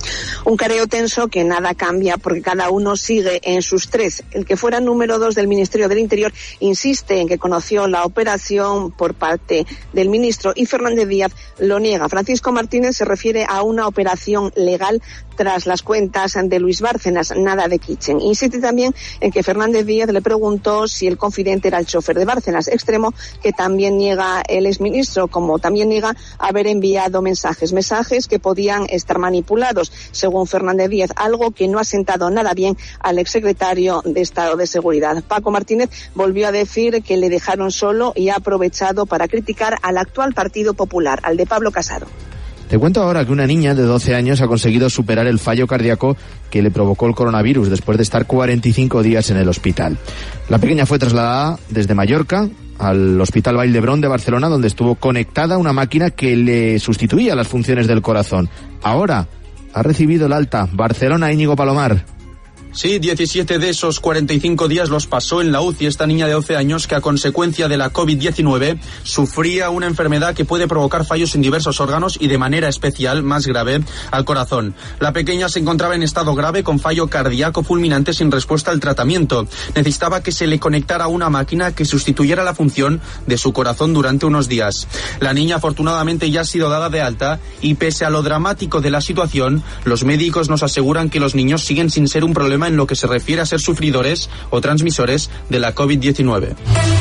Un careo tenso que nada cambia porque cada uno sigue en sus tres. El que fuera número dos del Ministerio del Interior insiste en que conoció la operación por parte del ministro y Fernández Díaz lo niega. Francisco Martínez se refiere a una operación legal tras las cuentas de Luis Bárcenas, nada de Kitchen. Insiste también en que Fernández Díaz le preguntó si el confidente era el chofer de Bárcenas, extremo que también niega el exministro, como también niega haber enviado mensajes, mensajes que podían estar manipulados, según Fernández Díaz, algo que no ha sentado nada bien al exsecretario de Estado de Seguridad. Paco Martínez volvió a decir que le dejaron solo y ha aprovechado para criticar al actual Partido Popular, al de Pablo Casado. Te cuento ahora que una niña de doce años ha conseguido superar el fallo cardíaco que le provocó el coronavirus después de estar cuarenta y cinco días en el hospital. La pequeña fue trasladada desde Mallorca al Hospital Vall d'Hebron de Barcelona, donde estuvo conectada una máquina que le sustituía las funciones del corazón. Ahora ha recibido el alta. Barcelona, Íñigo Palomar. Sí, diecisiete de esos cuarenta y cinco días los pasó en la U C I esta niña de doce años que a consecuencia de la COVID diecinueve sufría una enfermedad que puede provocar fallos en diversos órganos y de manera especial, más grave, al corazón. La pequeña se encontraba en estado grave con fallo cardíaco fulminante sin respuesta al tratamiento. Necesitaba que se le conectara una máquina que sustituyera la función de su corazón durante unos días. La niña afortunadamente ya ha sido dada de alta y pese a lo dramático de la situación, los médicos nos aseguran que los niños siguen sin ser un problema en lo que se refiere a ser sufridores o transmisores de la COVID diecinueve.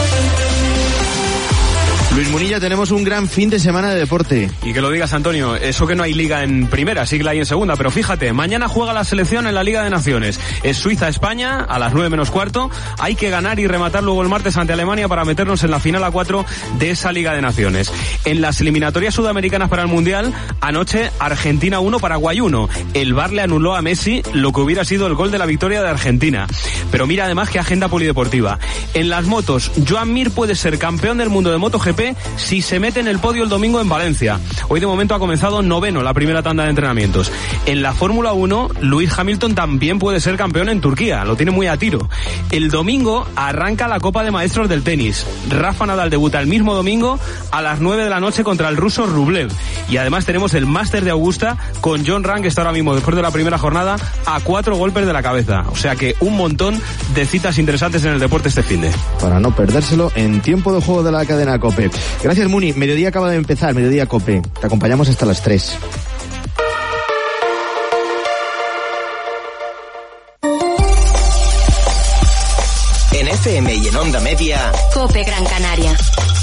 Luis Munilla, tenemos un gran fin de semana de deporte. Y que lo digas, Antonio, eso que no hay liga en primera, sí que la hay en segunda, pero fíjate, mañana juega la selección en la Liga de Naciones. Es Suiza-España a las nueve menos cuarto. Hay que ganar y rematar luego el martes ante Alemania para meternos en la final a cuatro de esa Liga de Naciones. En las eliminatorias sudamericanas para el Mundial, anoche Argentina uno, Paraguay uno. El V A R le anuló a Messi lo que hubiera sido el gol de la victoria de Argentina. Pero mira además qué agenda polideportiva. En las motos, Joan Mir puede ser campeón del mundo de MotoGP COPE si se mete en el podio el domingo en Valencia. Hoy de momento ha comenzado noveno la primera tanda de entrenamientos. En la Fórmula uno, Lewis Hamilton también puede ser campeón en Turquía, lo tiene muy a tiro. El domingo arranca la Copa de Maestros del tenis. Rafa Nadal debuta el mismo domingo a las nueve de la noche contra el ruso Rublev. Y además tenemos el Máster de Augusta con John Ram, que está ahora mismo, después de la primera jornada, a cuatro golpes de la cabeza. O sea que un montón de citas interesantes en el deporte este finde. Para no perdérselo en tiempo de juego de la cadena COPE. Gracias, Muni. Mediodía acaba de empezar, Mediodía COPE. Te acompañamos hasta las tres. En F M y en Onda Media, COPE Gran Canaria.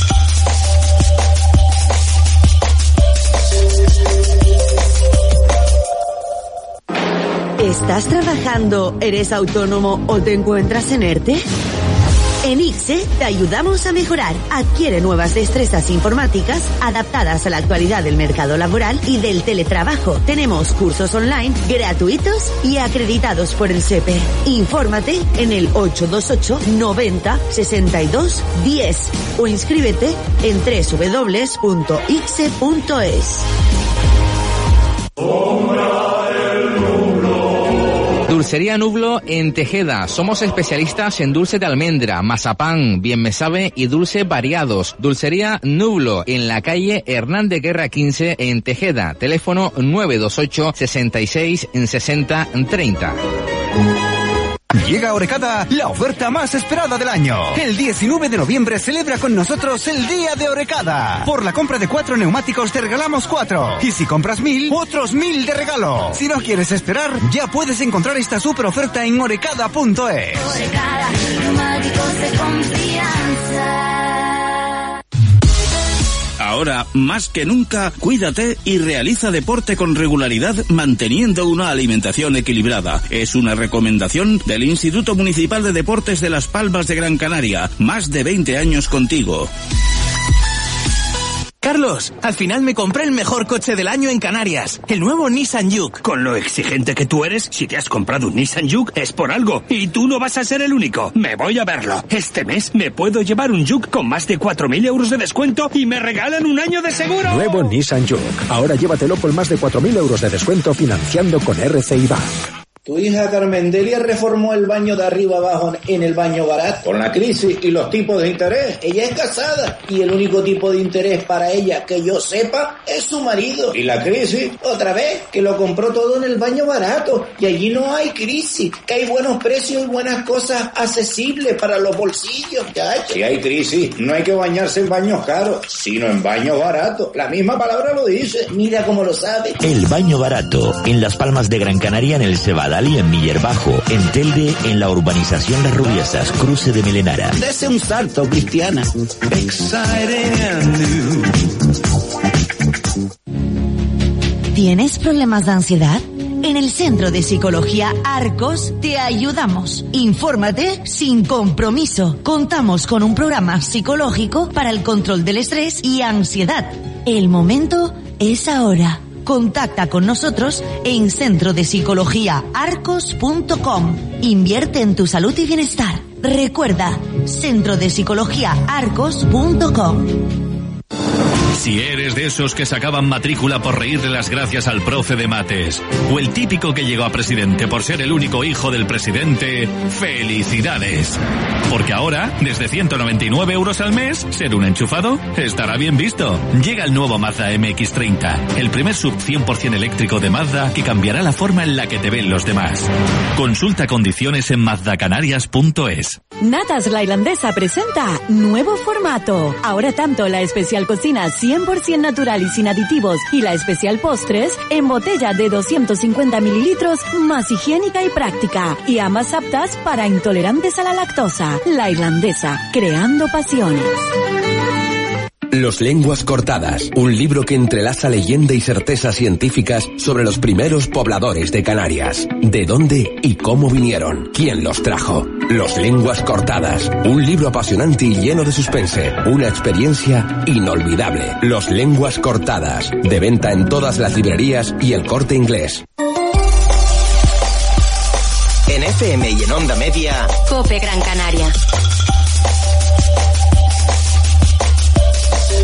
¿Estás trabajando, eres autónomo o te encuentras en ERTE? En I C S E te ayudamos a mejorar. Adquiere nuevas destrezas informáticas adaptadas a la actualidad del mercado laboral y del teletrabajo. Tenemos cursos online gratuitos y acreditados por el S E P E. Infórmate en el ocho dos ocho noventa sesenta y dos diez o inscríbete en doble u doble u doble u punto i c s e punto e s. Dulcería Nublo en Tejeda. Somos especialistas en dulce de almendra, mazapán, bien me sabe y dulce variados. Dulcería Nublo en la calle Hernández Guerra quince en Tejeda. Teléfono nueve dos ocho sesenta y seis sesenta treinta. Llega a Orecada la oferta más esperada del año. El diecinueve de noviembre celebra con nosotros el Día de Orecada. Por la compra de cuatro neumáticos te regalamos cuatro. Y si compras mil, otros mil de regalo. Si no quieres esperar, ya puedes encontrar esta super oferta en orecada punto es. Orecada, neumáticos de confianza. Ahora, más que nunca, cuídate y realiza deporte con regularidad manteniendo una alimentación equilibrada. Es una recomendación del Instituto Municipal de Deportes de Las Palmas de Gran Canaria. Más de veinte años contigo. Carlos, al final me compré el mejor coche del año en Canarias, el nuevo Nissan Juke. Con lo exigente que tú eres, si te has comprado un Nissan Juke es por algo, y tú no vas a ser el único. Me voy a verlo. Este mes me puedo llevar un Juke con más de cuatro mil euros de descuento y me regalan un año de seguro. Nuevo Nissan Juke. Ahora llévatelo con más de cuatro mil euros de descuento financiando con R C I Bank. Tu hija Carmendelia reformó el baño de arriba abajo en el baño barato. Con la crisis y los tipos de interés. Ella es casada y el único tipo de interés para ella que yo sepa es su marido. Y la crisis, otra vez, que lo compró todo en el baño barato. Y allí no hay crisis, que hay buenos precios y buenas cosas accesibles para los bolsillos. Ya, si hay crisis, no hay que bañarse en baños caros, sino en baños baratos. La misma palabra lo dice. Mira cómo lo sabe. El baño barato, en Las Palmas de Gran Canaria, en el Cebadal y en Miller Bajo, en Telde, en la urbanización Las Rubiesas, cruce de Melenara. Dese un salto, Cristiana. ¿Tienes problemas de ansiedad? En el Centro de Psicología Arcos te ayudamos. Infórmate sin compromiso. Contamos con un programa psicológico para el control del estrés y ansiedad. El momento es ahora. Contacta con nosotros en centro de psicología arcos punto com. Invierte en tu salud y bienestar. Recuerda, centro de psicología arcos punto com. Si eres de esos que sacaban matrícula por reírle las gracias al profe de mates, o el típico que llegó a presidente por ser el único hijo del presidente, ¡felicidades! Porque ahora, desde ciento noventa y nueve euros al mes, ser un enchufado estará bien visto. Llega el nuevo Mazda M X treinta, el primer sub cien por ciento eléctrico de Mazda que cambiará la forma en la que te ven los demás. Consulta condiciones en mazda canarias punto es. Natas La Irlandesa presenta nuevo formato. Ahora tanto la especial cocina cien por ciento natural y sin aditivos y la especial postres en botella de doscientos cincuenta mililitros, más higiénica y práctica, y ambas aptas para intolerantes a la lactosa. La Irlandesa, creando pasiones. Los lenguas cortadas, un libro que entrelaza leyenda y certezas científicas sobre los primeros pobladores de Canarias. ¿De dónde y cómo vinieron? ¿Quién los trajo? Los lenguas cortadas, un libro apasionante y lleno de suspense, una experiencia inolvidable. Los lenguas cortadas, de venta en todas las librerías y El Corte Inglés. En F M y en Onda Media, COPE Gran Canaria.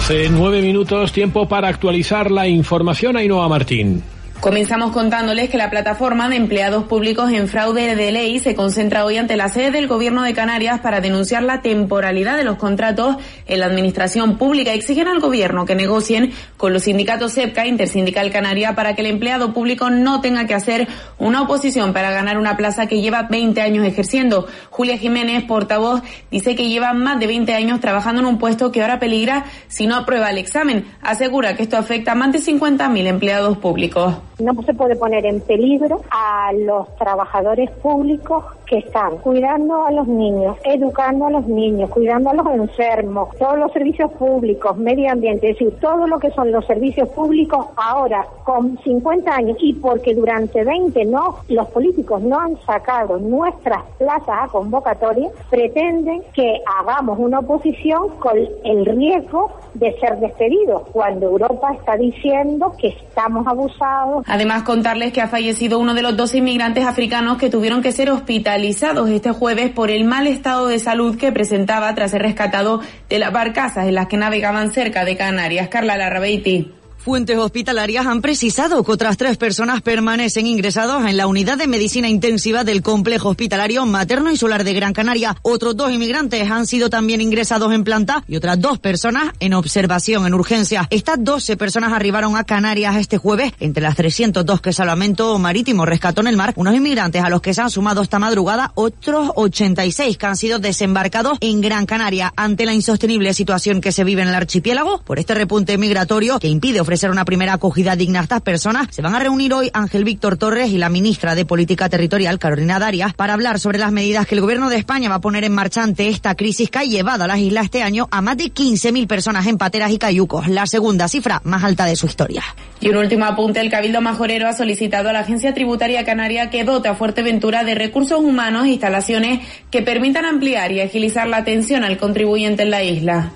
doce, nueve minutos, tiempo para actualizar la información. Ainhoa Martín. Comenzamos contándoles que la plataforma de empleados públicos en fraude de ley se concentra hoy ante la sede del Gobierno de Canarias para denunciar la temporalidad de los contratos en la administración pública. Exigen al Gobierno que negocien con los sindicatos SEPCA, Intersindical Canaria, para que el empleado público no tenga que hacer una oposición para ganar una plaza que lleva veinte años ejerciendo. Julia Jiménez, portavoz, dice que lleva más de veinte años trabajando en un puesto que ahora peligra si no aprueba el examen. Asegura que esto afecta a más de cincuenta mil empleados públicos. No se puede poner en peligro a los trabajadores públicos que están cuidando a los niños, educando a los niños, cuidando a los enfermos, todos los servicios públicos, medio ambiente, es decir, todo lo que son los servicios públicos ahora con cincuenta años, y porque durante veinte no, los políticos no han sacado nuestras plazas a convocatoria, pretenden que hagamos una oposición con el riesgo de ser despedidos, cuando Europa está diciendo que estamos abusados. Además, contarles que ha fallecido uno de los doce inmigrantes africanos que tuvieron que ser hospitalizados este jueves por el mal estado de salud que presentaba tras ser rescatado de las barcazas en las que navegaban cerca de Canarias. Carla Larrabeiti. Fuentes hospitalarias han precisado que otras tres personas permanecen ingresadas en la unidad de medicina intensiva del complejo hospitalario materno insular de Gran Canaria. Otros dos inmigrantes han sido también ingresados en planta y otras dos personas en observación en urgencia. Estas doce personas arribaron a Canarias este jueves, entre las trescientos dos que Salvamento Marítimo rescató en el mar, unos inmigrantes a los que se han sumado esta madrugada otros ochenta y seis que han sido desembarcados en Gran Canaria. Ante la insostenible situación que se vive en el archipiélago por este repunte migratorio que impide ofrecer una primera acogida digna a estas personas, se van a reunir hoy Ángel Víctor Torres y la ministra de Política Territorial, Carolina Darias, para hablar sobre las medidas que el Gobierno de España va a poner en marcha ante esta crisis que ha llevado a las islas este año a más de quince mil personas en pateras y cayucos, la segunda cifra más alta de su historia. Y un último apunte, el Cabildo Majorero ha solicitado a la Agencia Tributaria Canaria que dote a Fuerteventura de recursos humanos e instalaciones que permitan ampliar y agilizar la atención al contribuyente en la isla.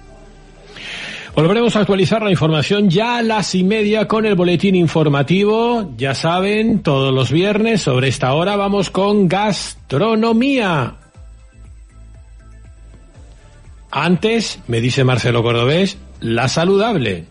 Volveremos a actualizar la información ya a las y media con el boletín informativo. Ya saben, todos los viernes sobre esta hora vamos con gastronomía. Antes, me dice Marcelo Cordobés, la saludable.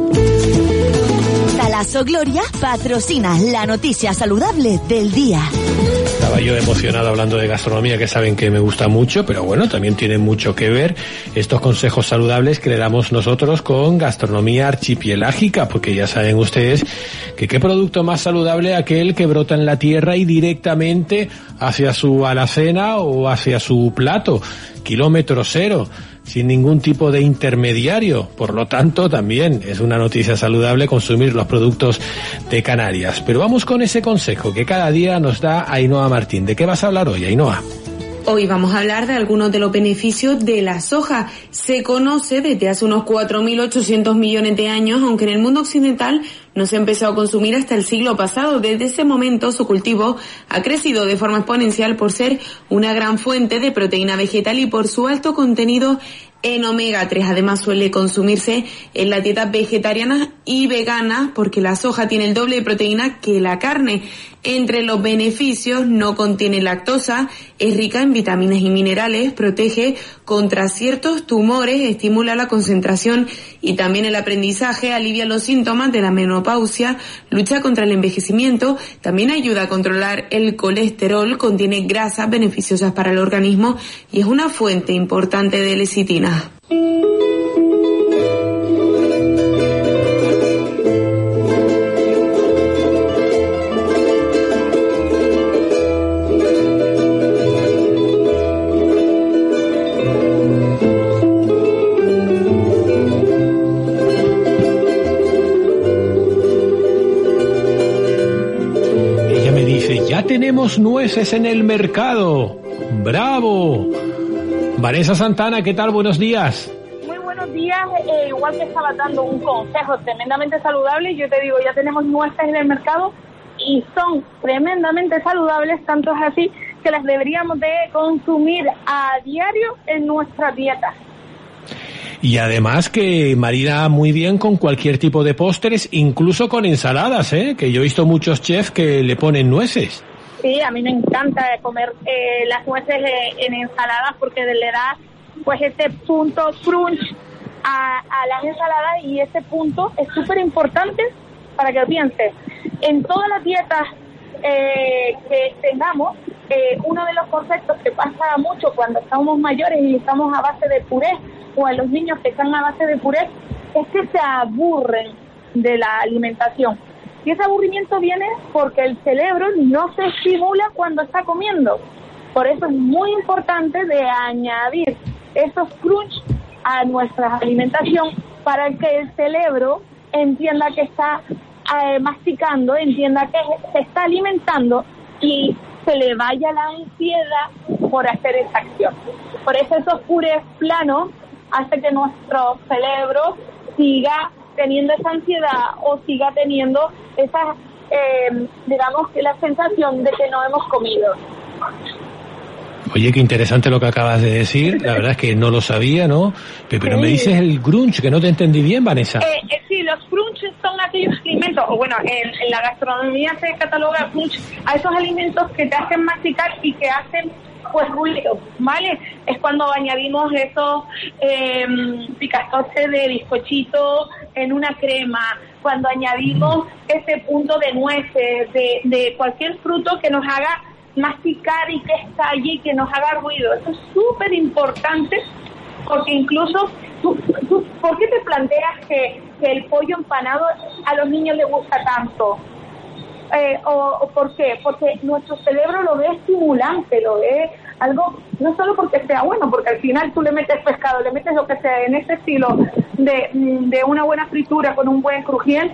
Talaso Gloria patrocina la noticia saludable del día. Estaba yo emocionado hablando de gastronomía, que saben que me gusta mucho, pero bueno, también tiene mucho que ver estos consejos saludables que le damos nosotros con gastronomía archipelágica, porque ya saben ustedes que qué producto más saludable aquel que brota en la tierra y directamente hacia su alacena o hacia su plato, kilómetro cero, sin ningún tipo de intermediario. Por lo tanto, también es una noticia saludable consumir los productos de Canarias. Pero vamos con ese consejo que cada día nos da Ainhoa Martín. ¿De qué vas a hablar hoy, Ainhoa? Hoy vamos a hablar de algunos de los beneficios de la soja. Se conoce desde hace unos cuatro mil ochocientos millones de años, aunque en el mundo occidental no se empezó a consumir hasta el siglo pasado. Desde ese momento su cultivo ha crecido de forma exponencial por ser una gran fuente de proteína vegetal y por su alto contenido en omega tres. Además suele consumirse en la dieta vegetariana y vegana porque la soja tiene el doble de proteína que la carne. Entre los beneficios, no contiene lactosa, es rica en vitaminas y minerales, protege contra ciertos tumores, estimula la concentración y también el aprendizaje, alivia los síntomas de la menopausia, lucha contra el envejecimiento, también ayuda a controlar el colesterol, contiene grasas beneficiosas para el organismo y es una fuente importante de lecitina. Tenemos nueces en el mercado. ¡Bravo! Vanessa Santana, ¿qué tal? Buenos días. Muy buenos días. Eh, igual que estaba dando un consejo tremendamente saludable, yo te digo, ya tenemos nueces en el mercado y son tremendamente saludables, tanto es así que las deberíamos de consumir a diario en nuestra dieta. Y además que marina muy bien con cualquier tipo de postres, incluso con ensaladas, ¿eh? Que yo he visto muchos chefs que le ponen nueces. Sí, a mí me encanta comer eh, las nueces eh, en ensaladas porque le da pues este punto crunch a, a las ensaladas, y ese punto es súper importante para que lo pienses. En todas las dietas eh, que tengamos, eh, uno de los conceptos que pasa mucho cuando estamos mayores y estamos a base de puré, o a los niños que están a base de puré, es que se aburren de la alimentación. Y ese aburrimiento viene porque el cerebro no se estimula cuando está comiendo. Por eso es muy importante de añadir esos crunch a nuestra alimentación para que el cerebro entienda que está eh, masticando, entienda que se está alimentando y se le vaya la ansiedad por hacer esa acción. Por eso esos purés planos hace que nuestro cerebro siga teniendo esa ansiedad o siga teniendo esa, eh, digamos, que la sensación de que no hemos comido. Oye, qué interesante lo que acabas de decir. La verdad es que no lo sabía, ¿no? Pero sí. Me dices el grunch, que no te entendí bien, Vanessa. Eh, eh, sí, los crunches son aquellos alimentos, o bueno, en, en la gastronomía se cataloga crunch a esos alimentos que te hacen masticar y que hacen pues ruido, ¿vale? Es cuando añadimos esos eh, picastotes de bizcochito en una crema, cuando añadimos ese punto de nueces, de, de cualquier fruto que nos haga masticar y que estalle y que nos haga ruido. Eso es súper importante, porque incluso tú, tú, ¿por qué te planteas que, que el pollo empanado a los niños les gusta tanto? Eh, o, o ¿por qué? Porque nuestro cerebro lo ve estimulante, lo ve algo, no solo porque sea bueno, porque al final tú le metes pescado, le metes lo que sea en ese estilo de, de una buena fritura con un buen crujiente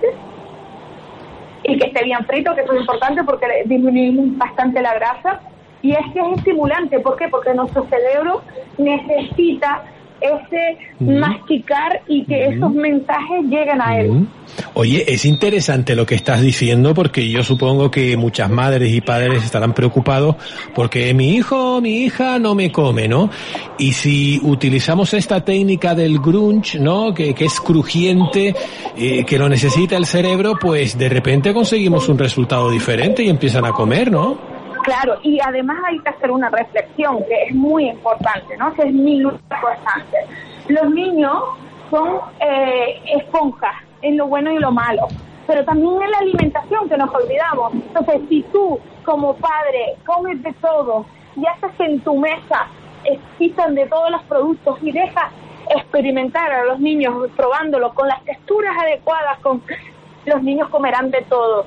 y que esté bien frito, que eso es importante porque disminuimos bastante la grasa, y es que es estimulante. ¿Por qué? Porque nuestro cerebro necesita ese mm. masticar y que mm. esos mensajes lleguen a él. Mm. Oye, es interesante lo que estás diciendo, porque yo supongo que muchas madres y padres estarán preocupados porque mi hijo o mi hija no me come, ¿no? Y si utilizamos esta técnica del grunch, ¿no? Que, que es crujiente, eh, que lo necesita el cerebro, pues de repente conseguimos un resultado diferente y empiezan a comer, ¿no? Claro, y además hay que hacer una reflexión que es muy importante, ¿no? Que es muy importante. Los niños son eh, esponjas en lo bueno y lo malo, pero también en la alimentación, que nos olvidamos. Entonces, si tú, como padre, comes de todo y haces en tu mesa, existen de todos los productos y dejas experimentar a los niños probándolo con las texturas adecuadas, con los niños comerán de todo.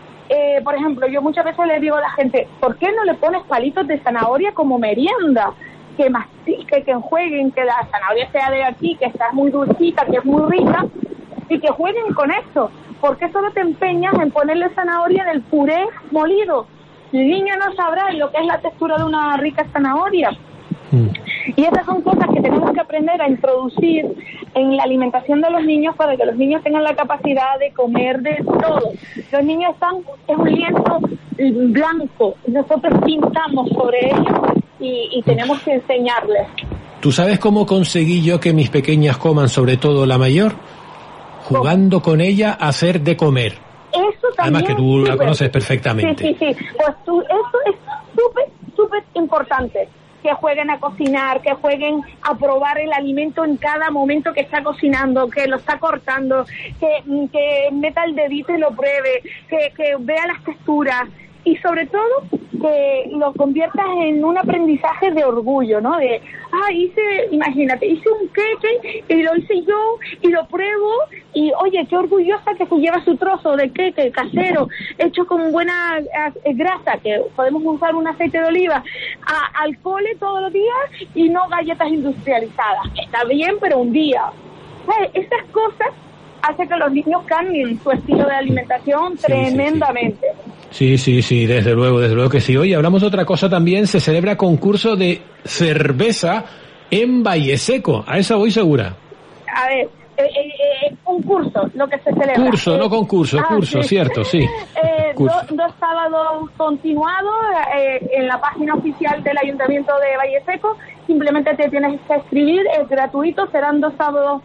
Eh, por ejemplo, yo muchas veces le digo a la gente, ¿por qué no le pones palitos de zanahoria como merienda? Que mastique, que jueguen, que la zanahoria sea de aquí, que está muy dulcita, que es muy rica, y que jueguen con eso. ¿Por qué solo te empeñas en ponerle zanahoria en el puré molido? El niño no sabrá lo que es la textura de una rica zanahoria. Mm. Y esas son cosas que tenemos que aprender a introducir en la alimentación de los niños para que los niños tengan la capacidad de comer de todo. Los niños están, es un lienzo blanco, nosotros pintamos sobre ellos y, y tenemos que enseñarles. ¿Tú sabes cómo conseguí yo que mis pequeñas coman, sobre todo la mayor? Jugando con ella a hacer de comer. Eso también. Además que tú la conoces perfectamente. Sí, sí, sí. Pues tú, eso es súper, súper importante. Que jueguen a cocinar, que jueguen a probar el alimento en cada momento que está cocinando, que lo está cortando, que, que meta el dedito y lo pruebe, que, que vea las texturas y sobre todo que lo conviertas en un aprendizaje de orgullo, ¿no? De, ah, hice, imagínate, hice un queque y lo hice yo y lo pruebo y, oye, qué orgullosa que se lleva su trozo de queque casero, hecho con buena eh, grasa, que podemos usar un aceite de oliva, a, al cole todos los días y no galletas industrializadas. Está bien, pero un día. ¿Sabes? Esas cosas hacen que los niños cambien su estilo de alimentación sí, tremendamente. Sí, sí. Sí, sí, sí, desde luego, desde luego que sí. Oye, hablamos de otra cosa también, se celebra concurso de cerveza en Valleseco, a esa voy segura. A ver, eh, eh, un curso, lo que se celebra. Curso, eh, no concurso, ah, curso, sí. Cierto, sí. Eh, curso. Do, dos sábados continuados eh, en la página oficial del Ayuntamiento de Valleseco, simplemente te tienes que escribir, es gratuito, serán dos sábados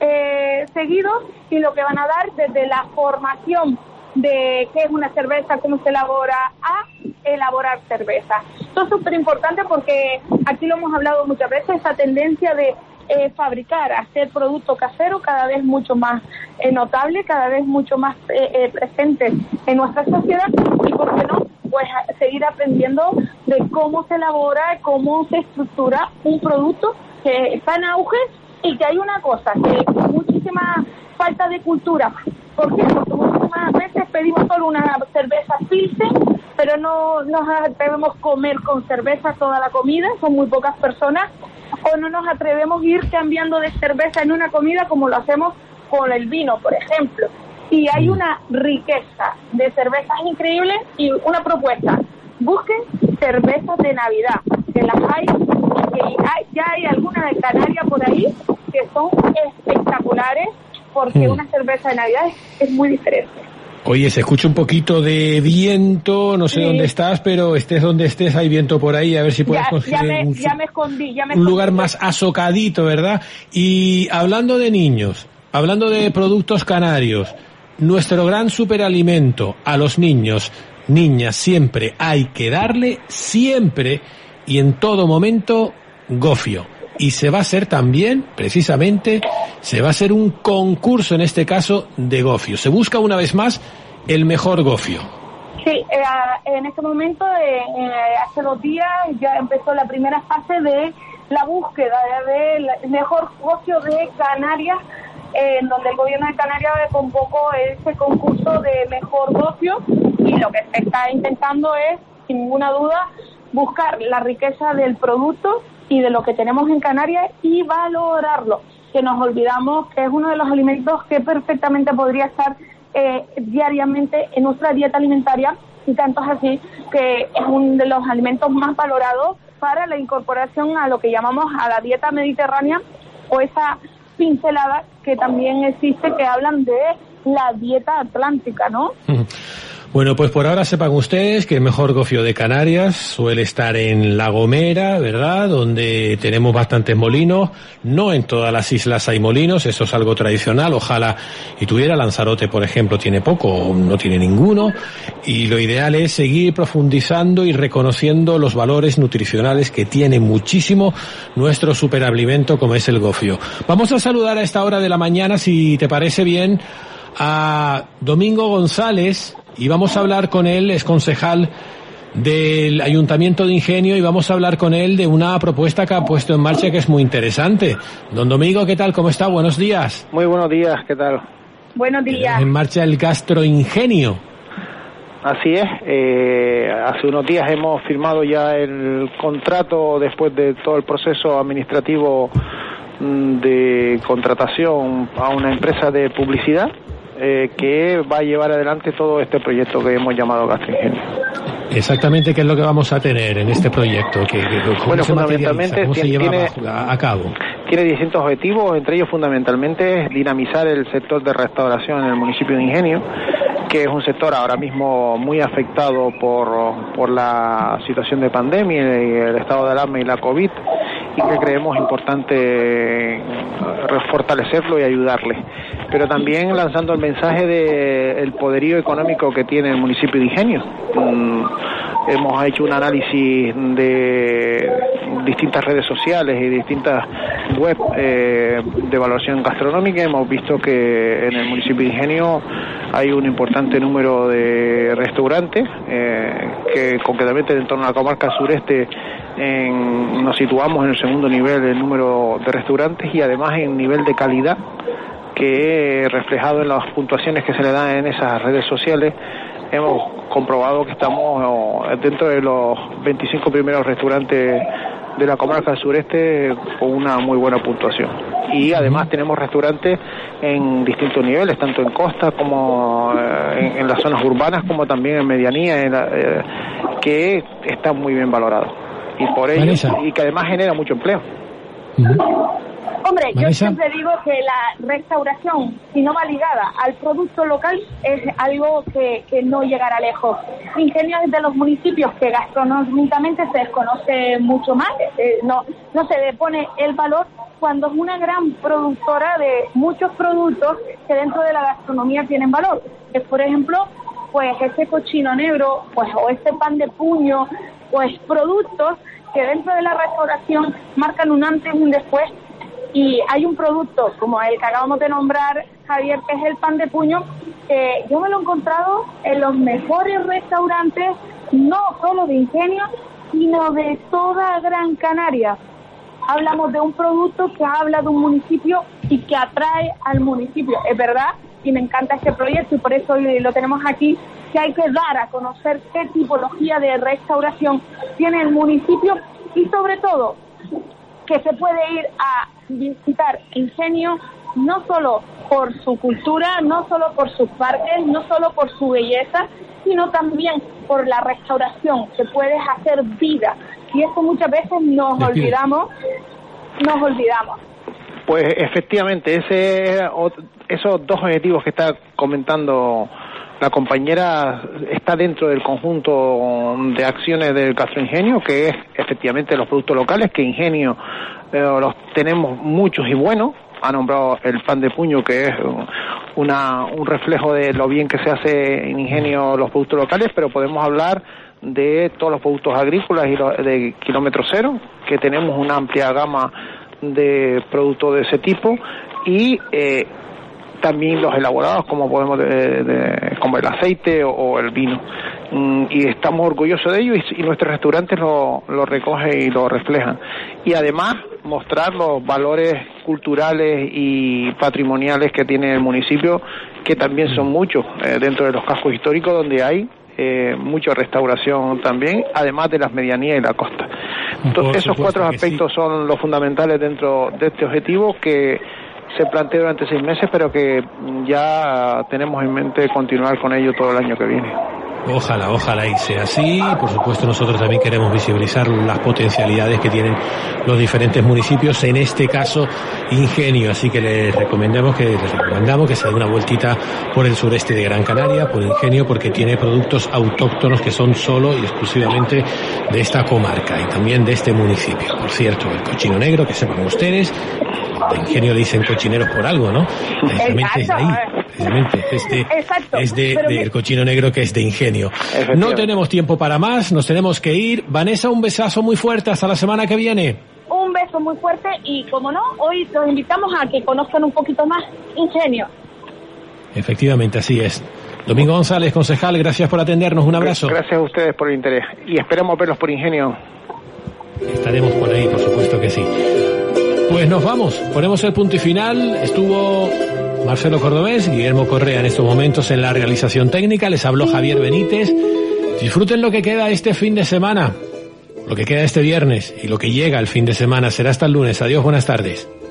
eh, seguidos y lo que van a dar desde la formación de qué es una cerveza, cómo se elabora, a elaborar cerveza. Esto es súper importante porque aquí lo hemos hablado muchas veces, esa tendencia de eh, fabricar, hacer producto casero cada vez mucho más eh, notable, cada vez mucho más eh, eh, presente en nuestra sociedad, y por qué no, pues a, seguir aprendiendo de cómo se elabora, cómo se estructura un producto que está en auge, y que hay una cosa, que muchísima falta de cultura. ¿Por qué? Porque muchísimas veces pedimos solo una cerveza Pilsen, pero no nos atrevemos a comer con cerveza toda la comida, son muy pocas personas, o no nos atrevemos a ir cambiando de cerveza en una comida como lo hacemos con el vino, por ejemplo. Y hay una riqueza de cervezas increíbles y una propuesta: busquen cervezas de Navidad, que las hay, que hay, ya hay algunas de Canarias por ahí que son espectaculares, porque mm. una cerveza de Navidad es, es muy diferente. Oye, se escucha un poquito de viento, no sé sí. dónde estás, pero estés donde estés, hay viento por ahí, a ver si puedes ya, conseguir ya me, un, ya me escondí, ya me un escondí. lugar más asocadito, ¿verdad? Y hablando de niños, hablando de productos canarios, nuestro gran superalimento a los niños, niñas, siempre hay que darle, siempre y en todo momento, gofio. Y se va a hacer también, precisamente, se va a hacer un concurso, en este caso, de gofio. Se busca una vez más el mejor gofio. Sí, eh, en este momento, eh, eh, hace dos días, ya empezó la primera fase de la búsqueda del de mejor gofio de Canarias, eh, en donde el gobierno de Canarias convocó ese concurso de mejor gofio, y lo que se está intentando es, sin ninguna duda, buscar la riqueza del producto y de lo que tenemos en Canarias y valorarlo, que nos olvidamos que es uno de los alimentos que perfectamente podría estar eh, diariamente en nuestra dieta alimentaria, y tanto es así que es uno de los alimentos más valorados para la incorporación a lo que llamamos a la dieta mediterránea, o esa pincelada que también existe, que hablan de la dieta atlántica, ¿no? Bueno, pues por ahora sepan ustedes que el mejor gofio de Canarias suele estar en La Gomera, ¿verdad?, donde tenemos bastantes molinos. No en todas las islas hay molinos, eso es algo tradicional, ojalá y tuviera. Lanzarote, por ejemplo, tiene poco o no tiene ninguno, y lo ideal es seguir profundizando y reconociendo los valores nutricionales que tiene muchísimo nuestro superalimento como es el gofio. Vamos a saludar a esta hora de la mañana, si te parece bien, a Domingo González, y vamos a hablar con él, es concejal del Ayuntamiento de Ingenio, y vamos a hablar con él de una propuesta que ha puesto en marcha que es muy interesante. Don Domingo, ¿qué tal? ¿Cómo está? Buenos días. Muy buenos días, ¿qué tal? Buenos días. En marcha el Gastroingenio. Así es, eh, hace unos días hemos firmado ya el contrato después de todo el proceso administrativo de contratación a una empresa de publicidad eh, que va a llevar adelante todo este proyecto que hemos llamado Gastroingenio. Exactamente, ¿qué es lo que vamos a tener en este proyecto? ¿Qué, qué, cómo bueno, se fundamentalmente ¿Cómo tiene, se lleva tiene, a, a cabo? Tiene distintos objetivos, entre ellos fundamentalmente es dinamizar el sector de restauración en el municipio de Ingenio, que es un sector ahora mismo muy afectado por, por la situación de pandemia y el estado de alarma y la COVID, y que creemos importante fortalecerlo y ayudarle. Pero también lanzando el mensaje del poderío económico que tiene el municipio de Ingenio. Mm, hemos hecho un análisis de distintas redes sociales y distintas web eh, de evaluación gastronómica. Hemos visto que en el municipio de Ingenio hay un importante número de restaurantes, eh, que concretamente en torno a la comarca sureste en, nos situamos en el segundo nivel del número de restaurantes, y además en nivel de calidad, que reflejado en las puntuaciones que se le dan en esas redes sociales, hemos comprobado que estamos dentro de los veinticinco primeros restaurantes de la comarca del sureste con una muy buena puntuación. Y además tenemos restaurantes en distintos niveles, tanto en costa como en, en las zonas urbanas, como también en medianía, en la, eh, que están muy bien valorados. Y por ello, Vanessa. Y que además genera mucho empleo. Uh-huh. Hombre, Vanessa. Yo siempre digo que la restauración, si no va ligada al producto local, es algo que, que no llegará lejos. Ingenio es de los municipios que gastronómicamente se desconoce mucho más, eh, no, no se le pone el valor, cuando es una gran productora de muchos productos que dentro de la gastronomía tienen valor. Que por ejemplo, pues ese cochino negro, pues o ese pan de puño, pues productos que dentro de la restauración marcan un antes y un después Y hay un producto como el que acabamos de nombrar, Javier, que es el pan de puño, que yo me lo he encontrado en los mejores restaurantes, no solo de Ingenio, sino de toda Gran Canaria. Hablamos de un producto que habla de un municipio y que atrae al municipio. Es verdad, y me encanta este proyecto y por eso lo tenemos aquí, que hay que dar a conocer qué tipología de restauración tiene el municipio y sobre todo que se puede ir a visitar Ingenio no solo por su cultura, no solo por sus parques, no solo por su belleza, sino también por la restauración, que puedes hacer vida. Y eso muchas veces nos olvidamos, nos olvidamos. Pues efectivamente, ese, esos dos objetivos que está comentando la compañera está dentro del conjunto de acciones del Gastroingenio, que es efectivamente los productos locales, que Ingenio eh, los tenemos muchos y buenos. Ha nombrado el pan de puño, que es una, un reflejo de lo bien que se hace en Ingenio los productos locales, pero podemos hablar de todos los productos agrícolas y los de kilómetro cero, que tenemos una amplia gama de productos de ese tipo, y eh, también los elaborados como podemos de, de, como el aceite o, o el vino, mm, y estamos orgullosos de ello, y, y nuestros restaurantes lo, lo recogen y lo reflejan, y además mostrar los valores culturales y patrimoniales que tiene el municipio, que también son muchos eh, dentro de los cascos históricos, donde hay Eh, mucha restauración también, además de las medianías y la costa. Entonces, esos cuatro aspectos sí son los fundamentales dentro de este objetivo, que se plantea durante seis meses, pero que ya tenemos en mente continuar con ello todo el año que viene. Ojalá, ojalá y sea así. Por supuesto, nosotros también queremos visibilizar las potencialidades que tienen los diferentes municipios, en este caso Ingenio, así que les recomendamos que les recomendamos que se dé una vueltita por el sureste de Gran Canaria, por Ingenio, porque tiene productos autóctonos que son solo y exclusivamente de esta comarca y también de este municipio. Por cierto, el cochino negro, que sepan ustedes, de Ingenio dicen cochineros por algo, ¿no? Precisamente es de ahí, precisamente este Exacto. es de, de el cochino negro, que es de Ingenio. No tenemos tiempo para más, nos tenemos que ir. Vanessa, un besazo muy fuerte, hasta la semana que viene. Un beso muy fuerte y, como no, hoy los invitamos a que conozcan un poquito más Ingenio. Efectivamente, así es. Domingo González, concejal, gracias por atendernos, un abrazo. Gracias a ustedes por el interés y esperemos verlos por Ingenio. Estaremos por ahí, por supuesto que sí. Pues nos vamos, ponemos el punto y final. Estuvo Marcelo Cordobés, Guillermo Correa en estos momentos en la realización técnica, les habló Javier Benítez. Disfruten lo que queda este fin de semana, lo que queda este viernes y lo que llega el fin de semana. Será hasta el lunes. Adiós, buenas tardes.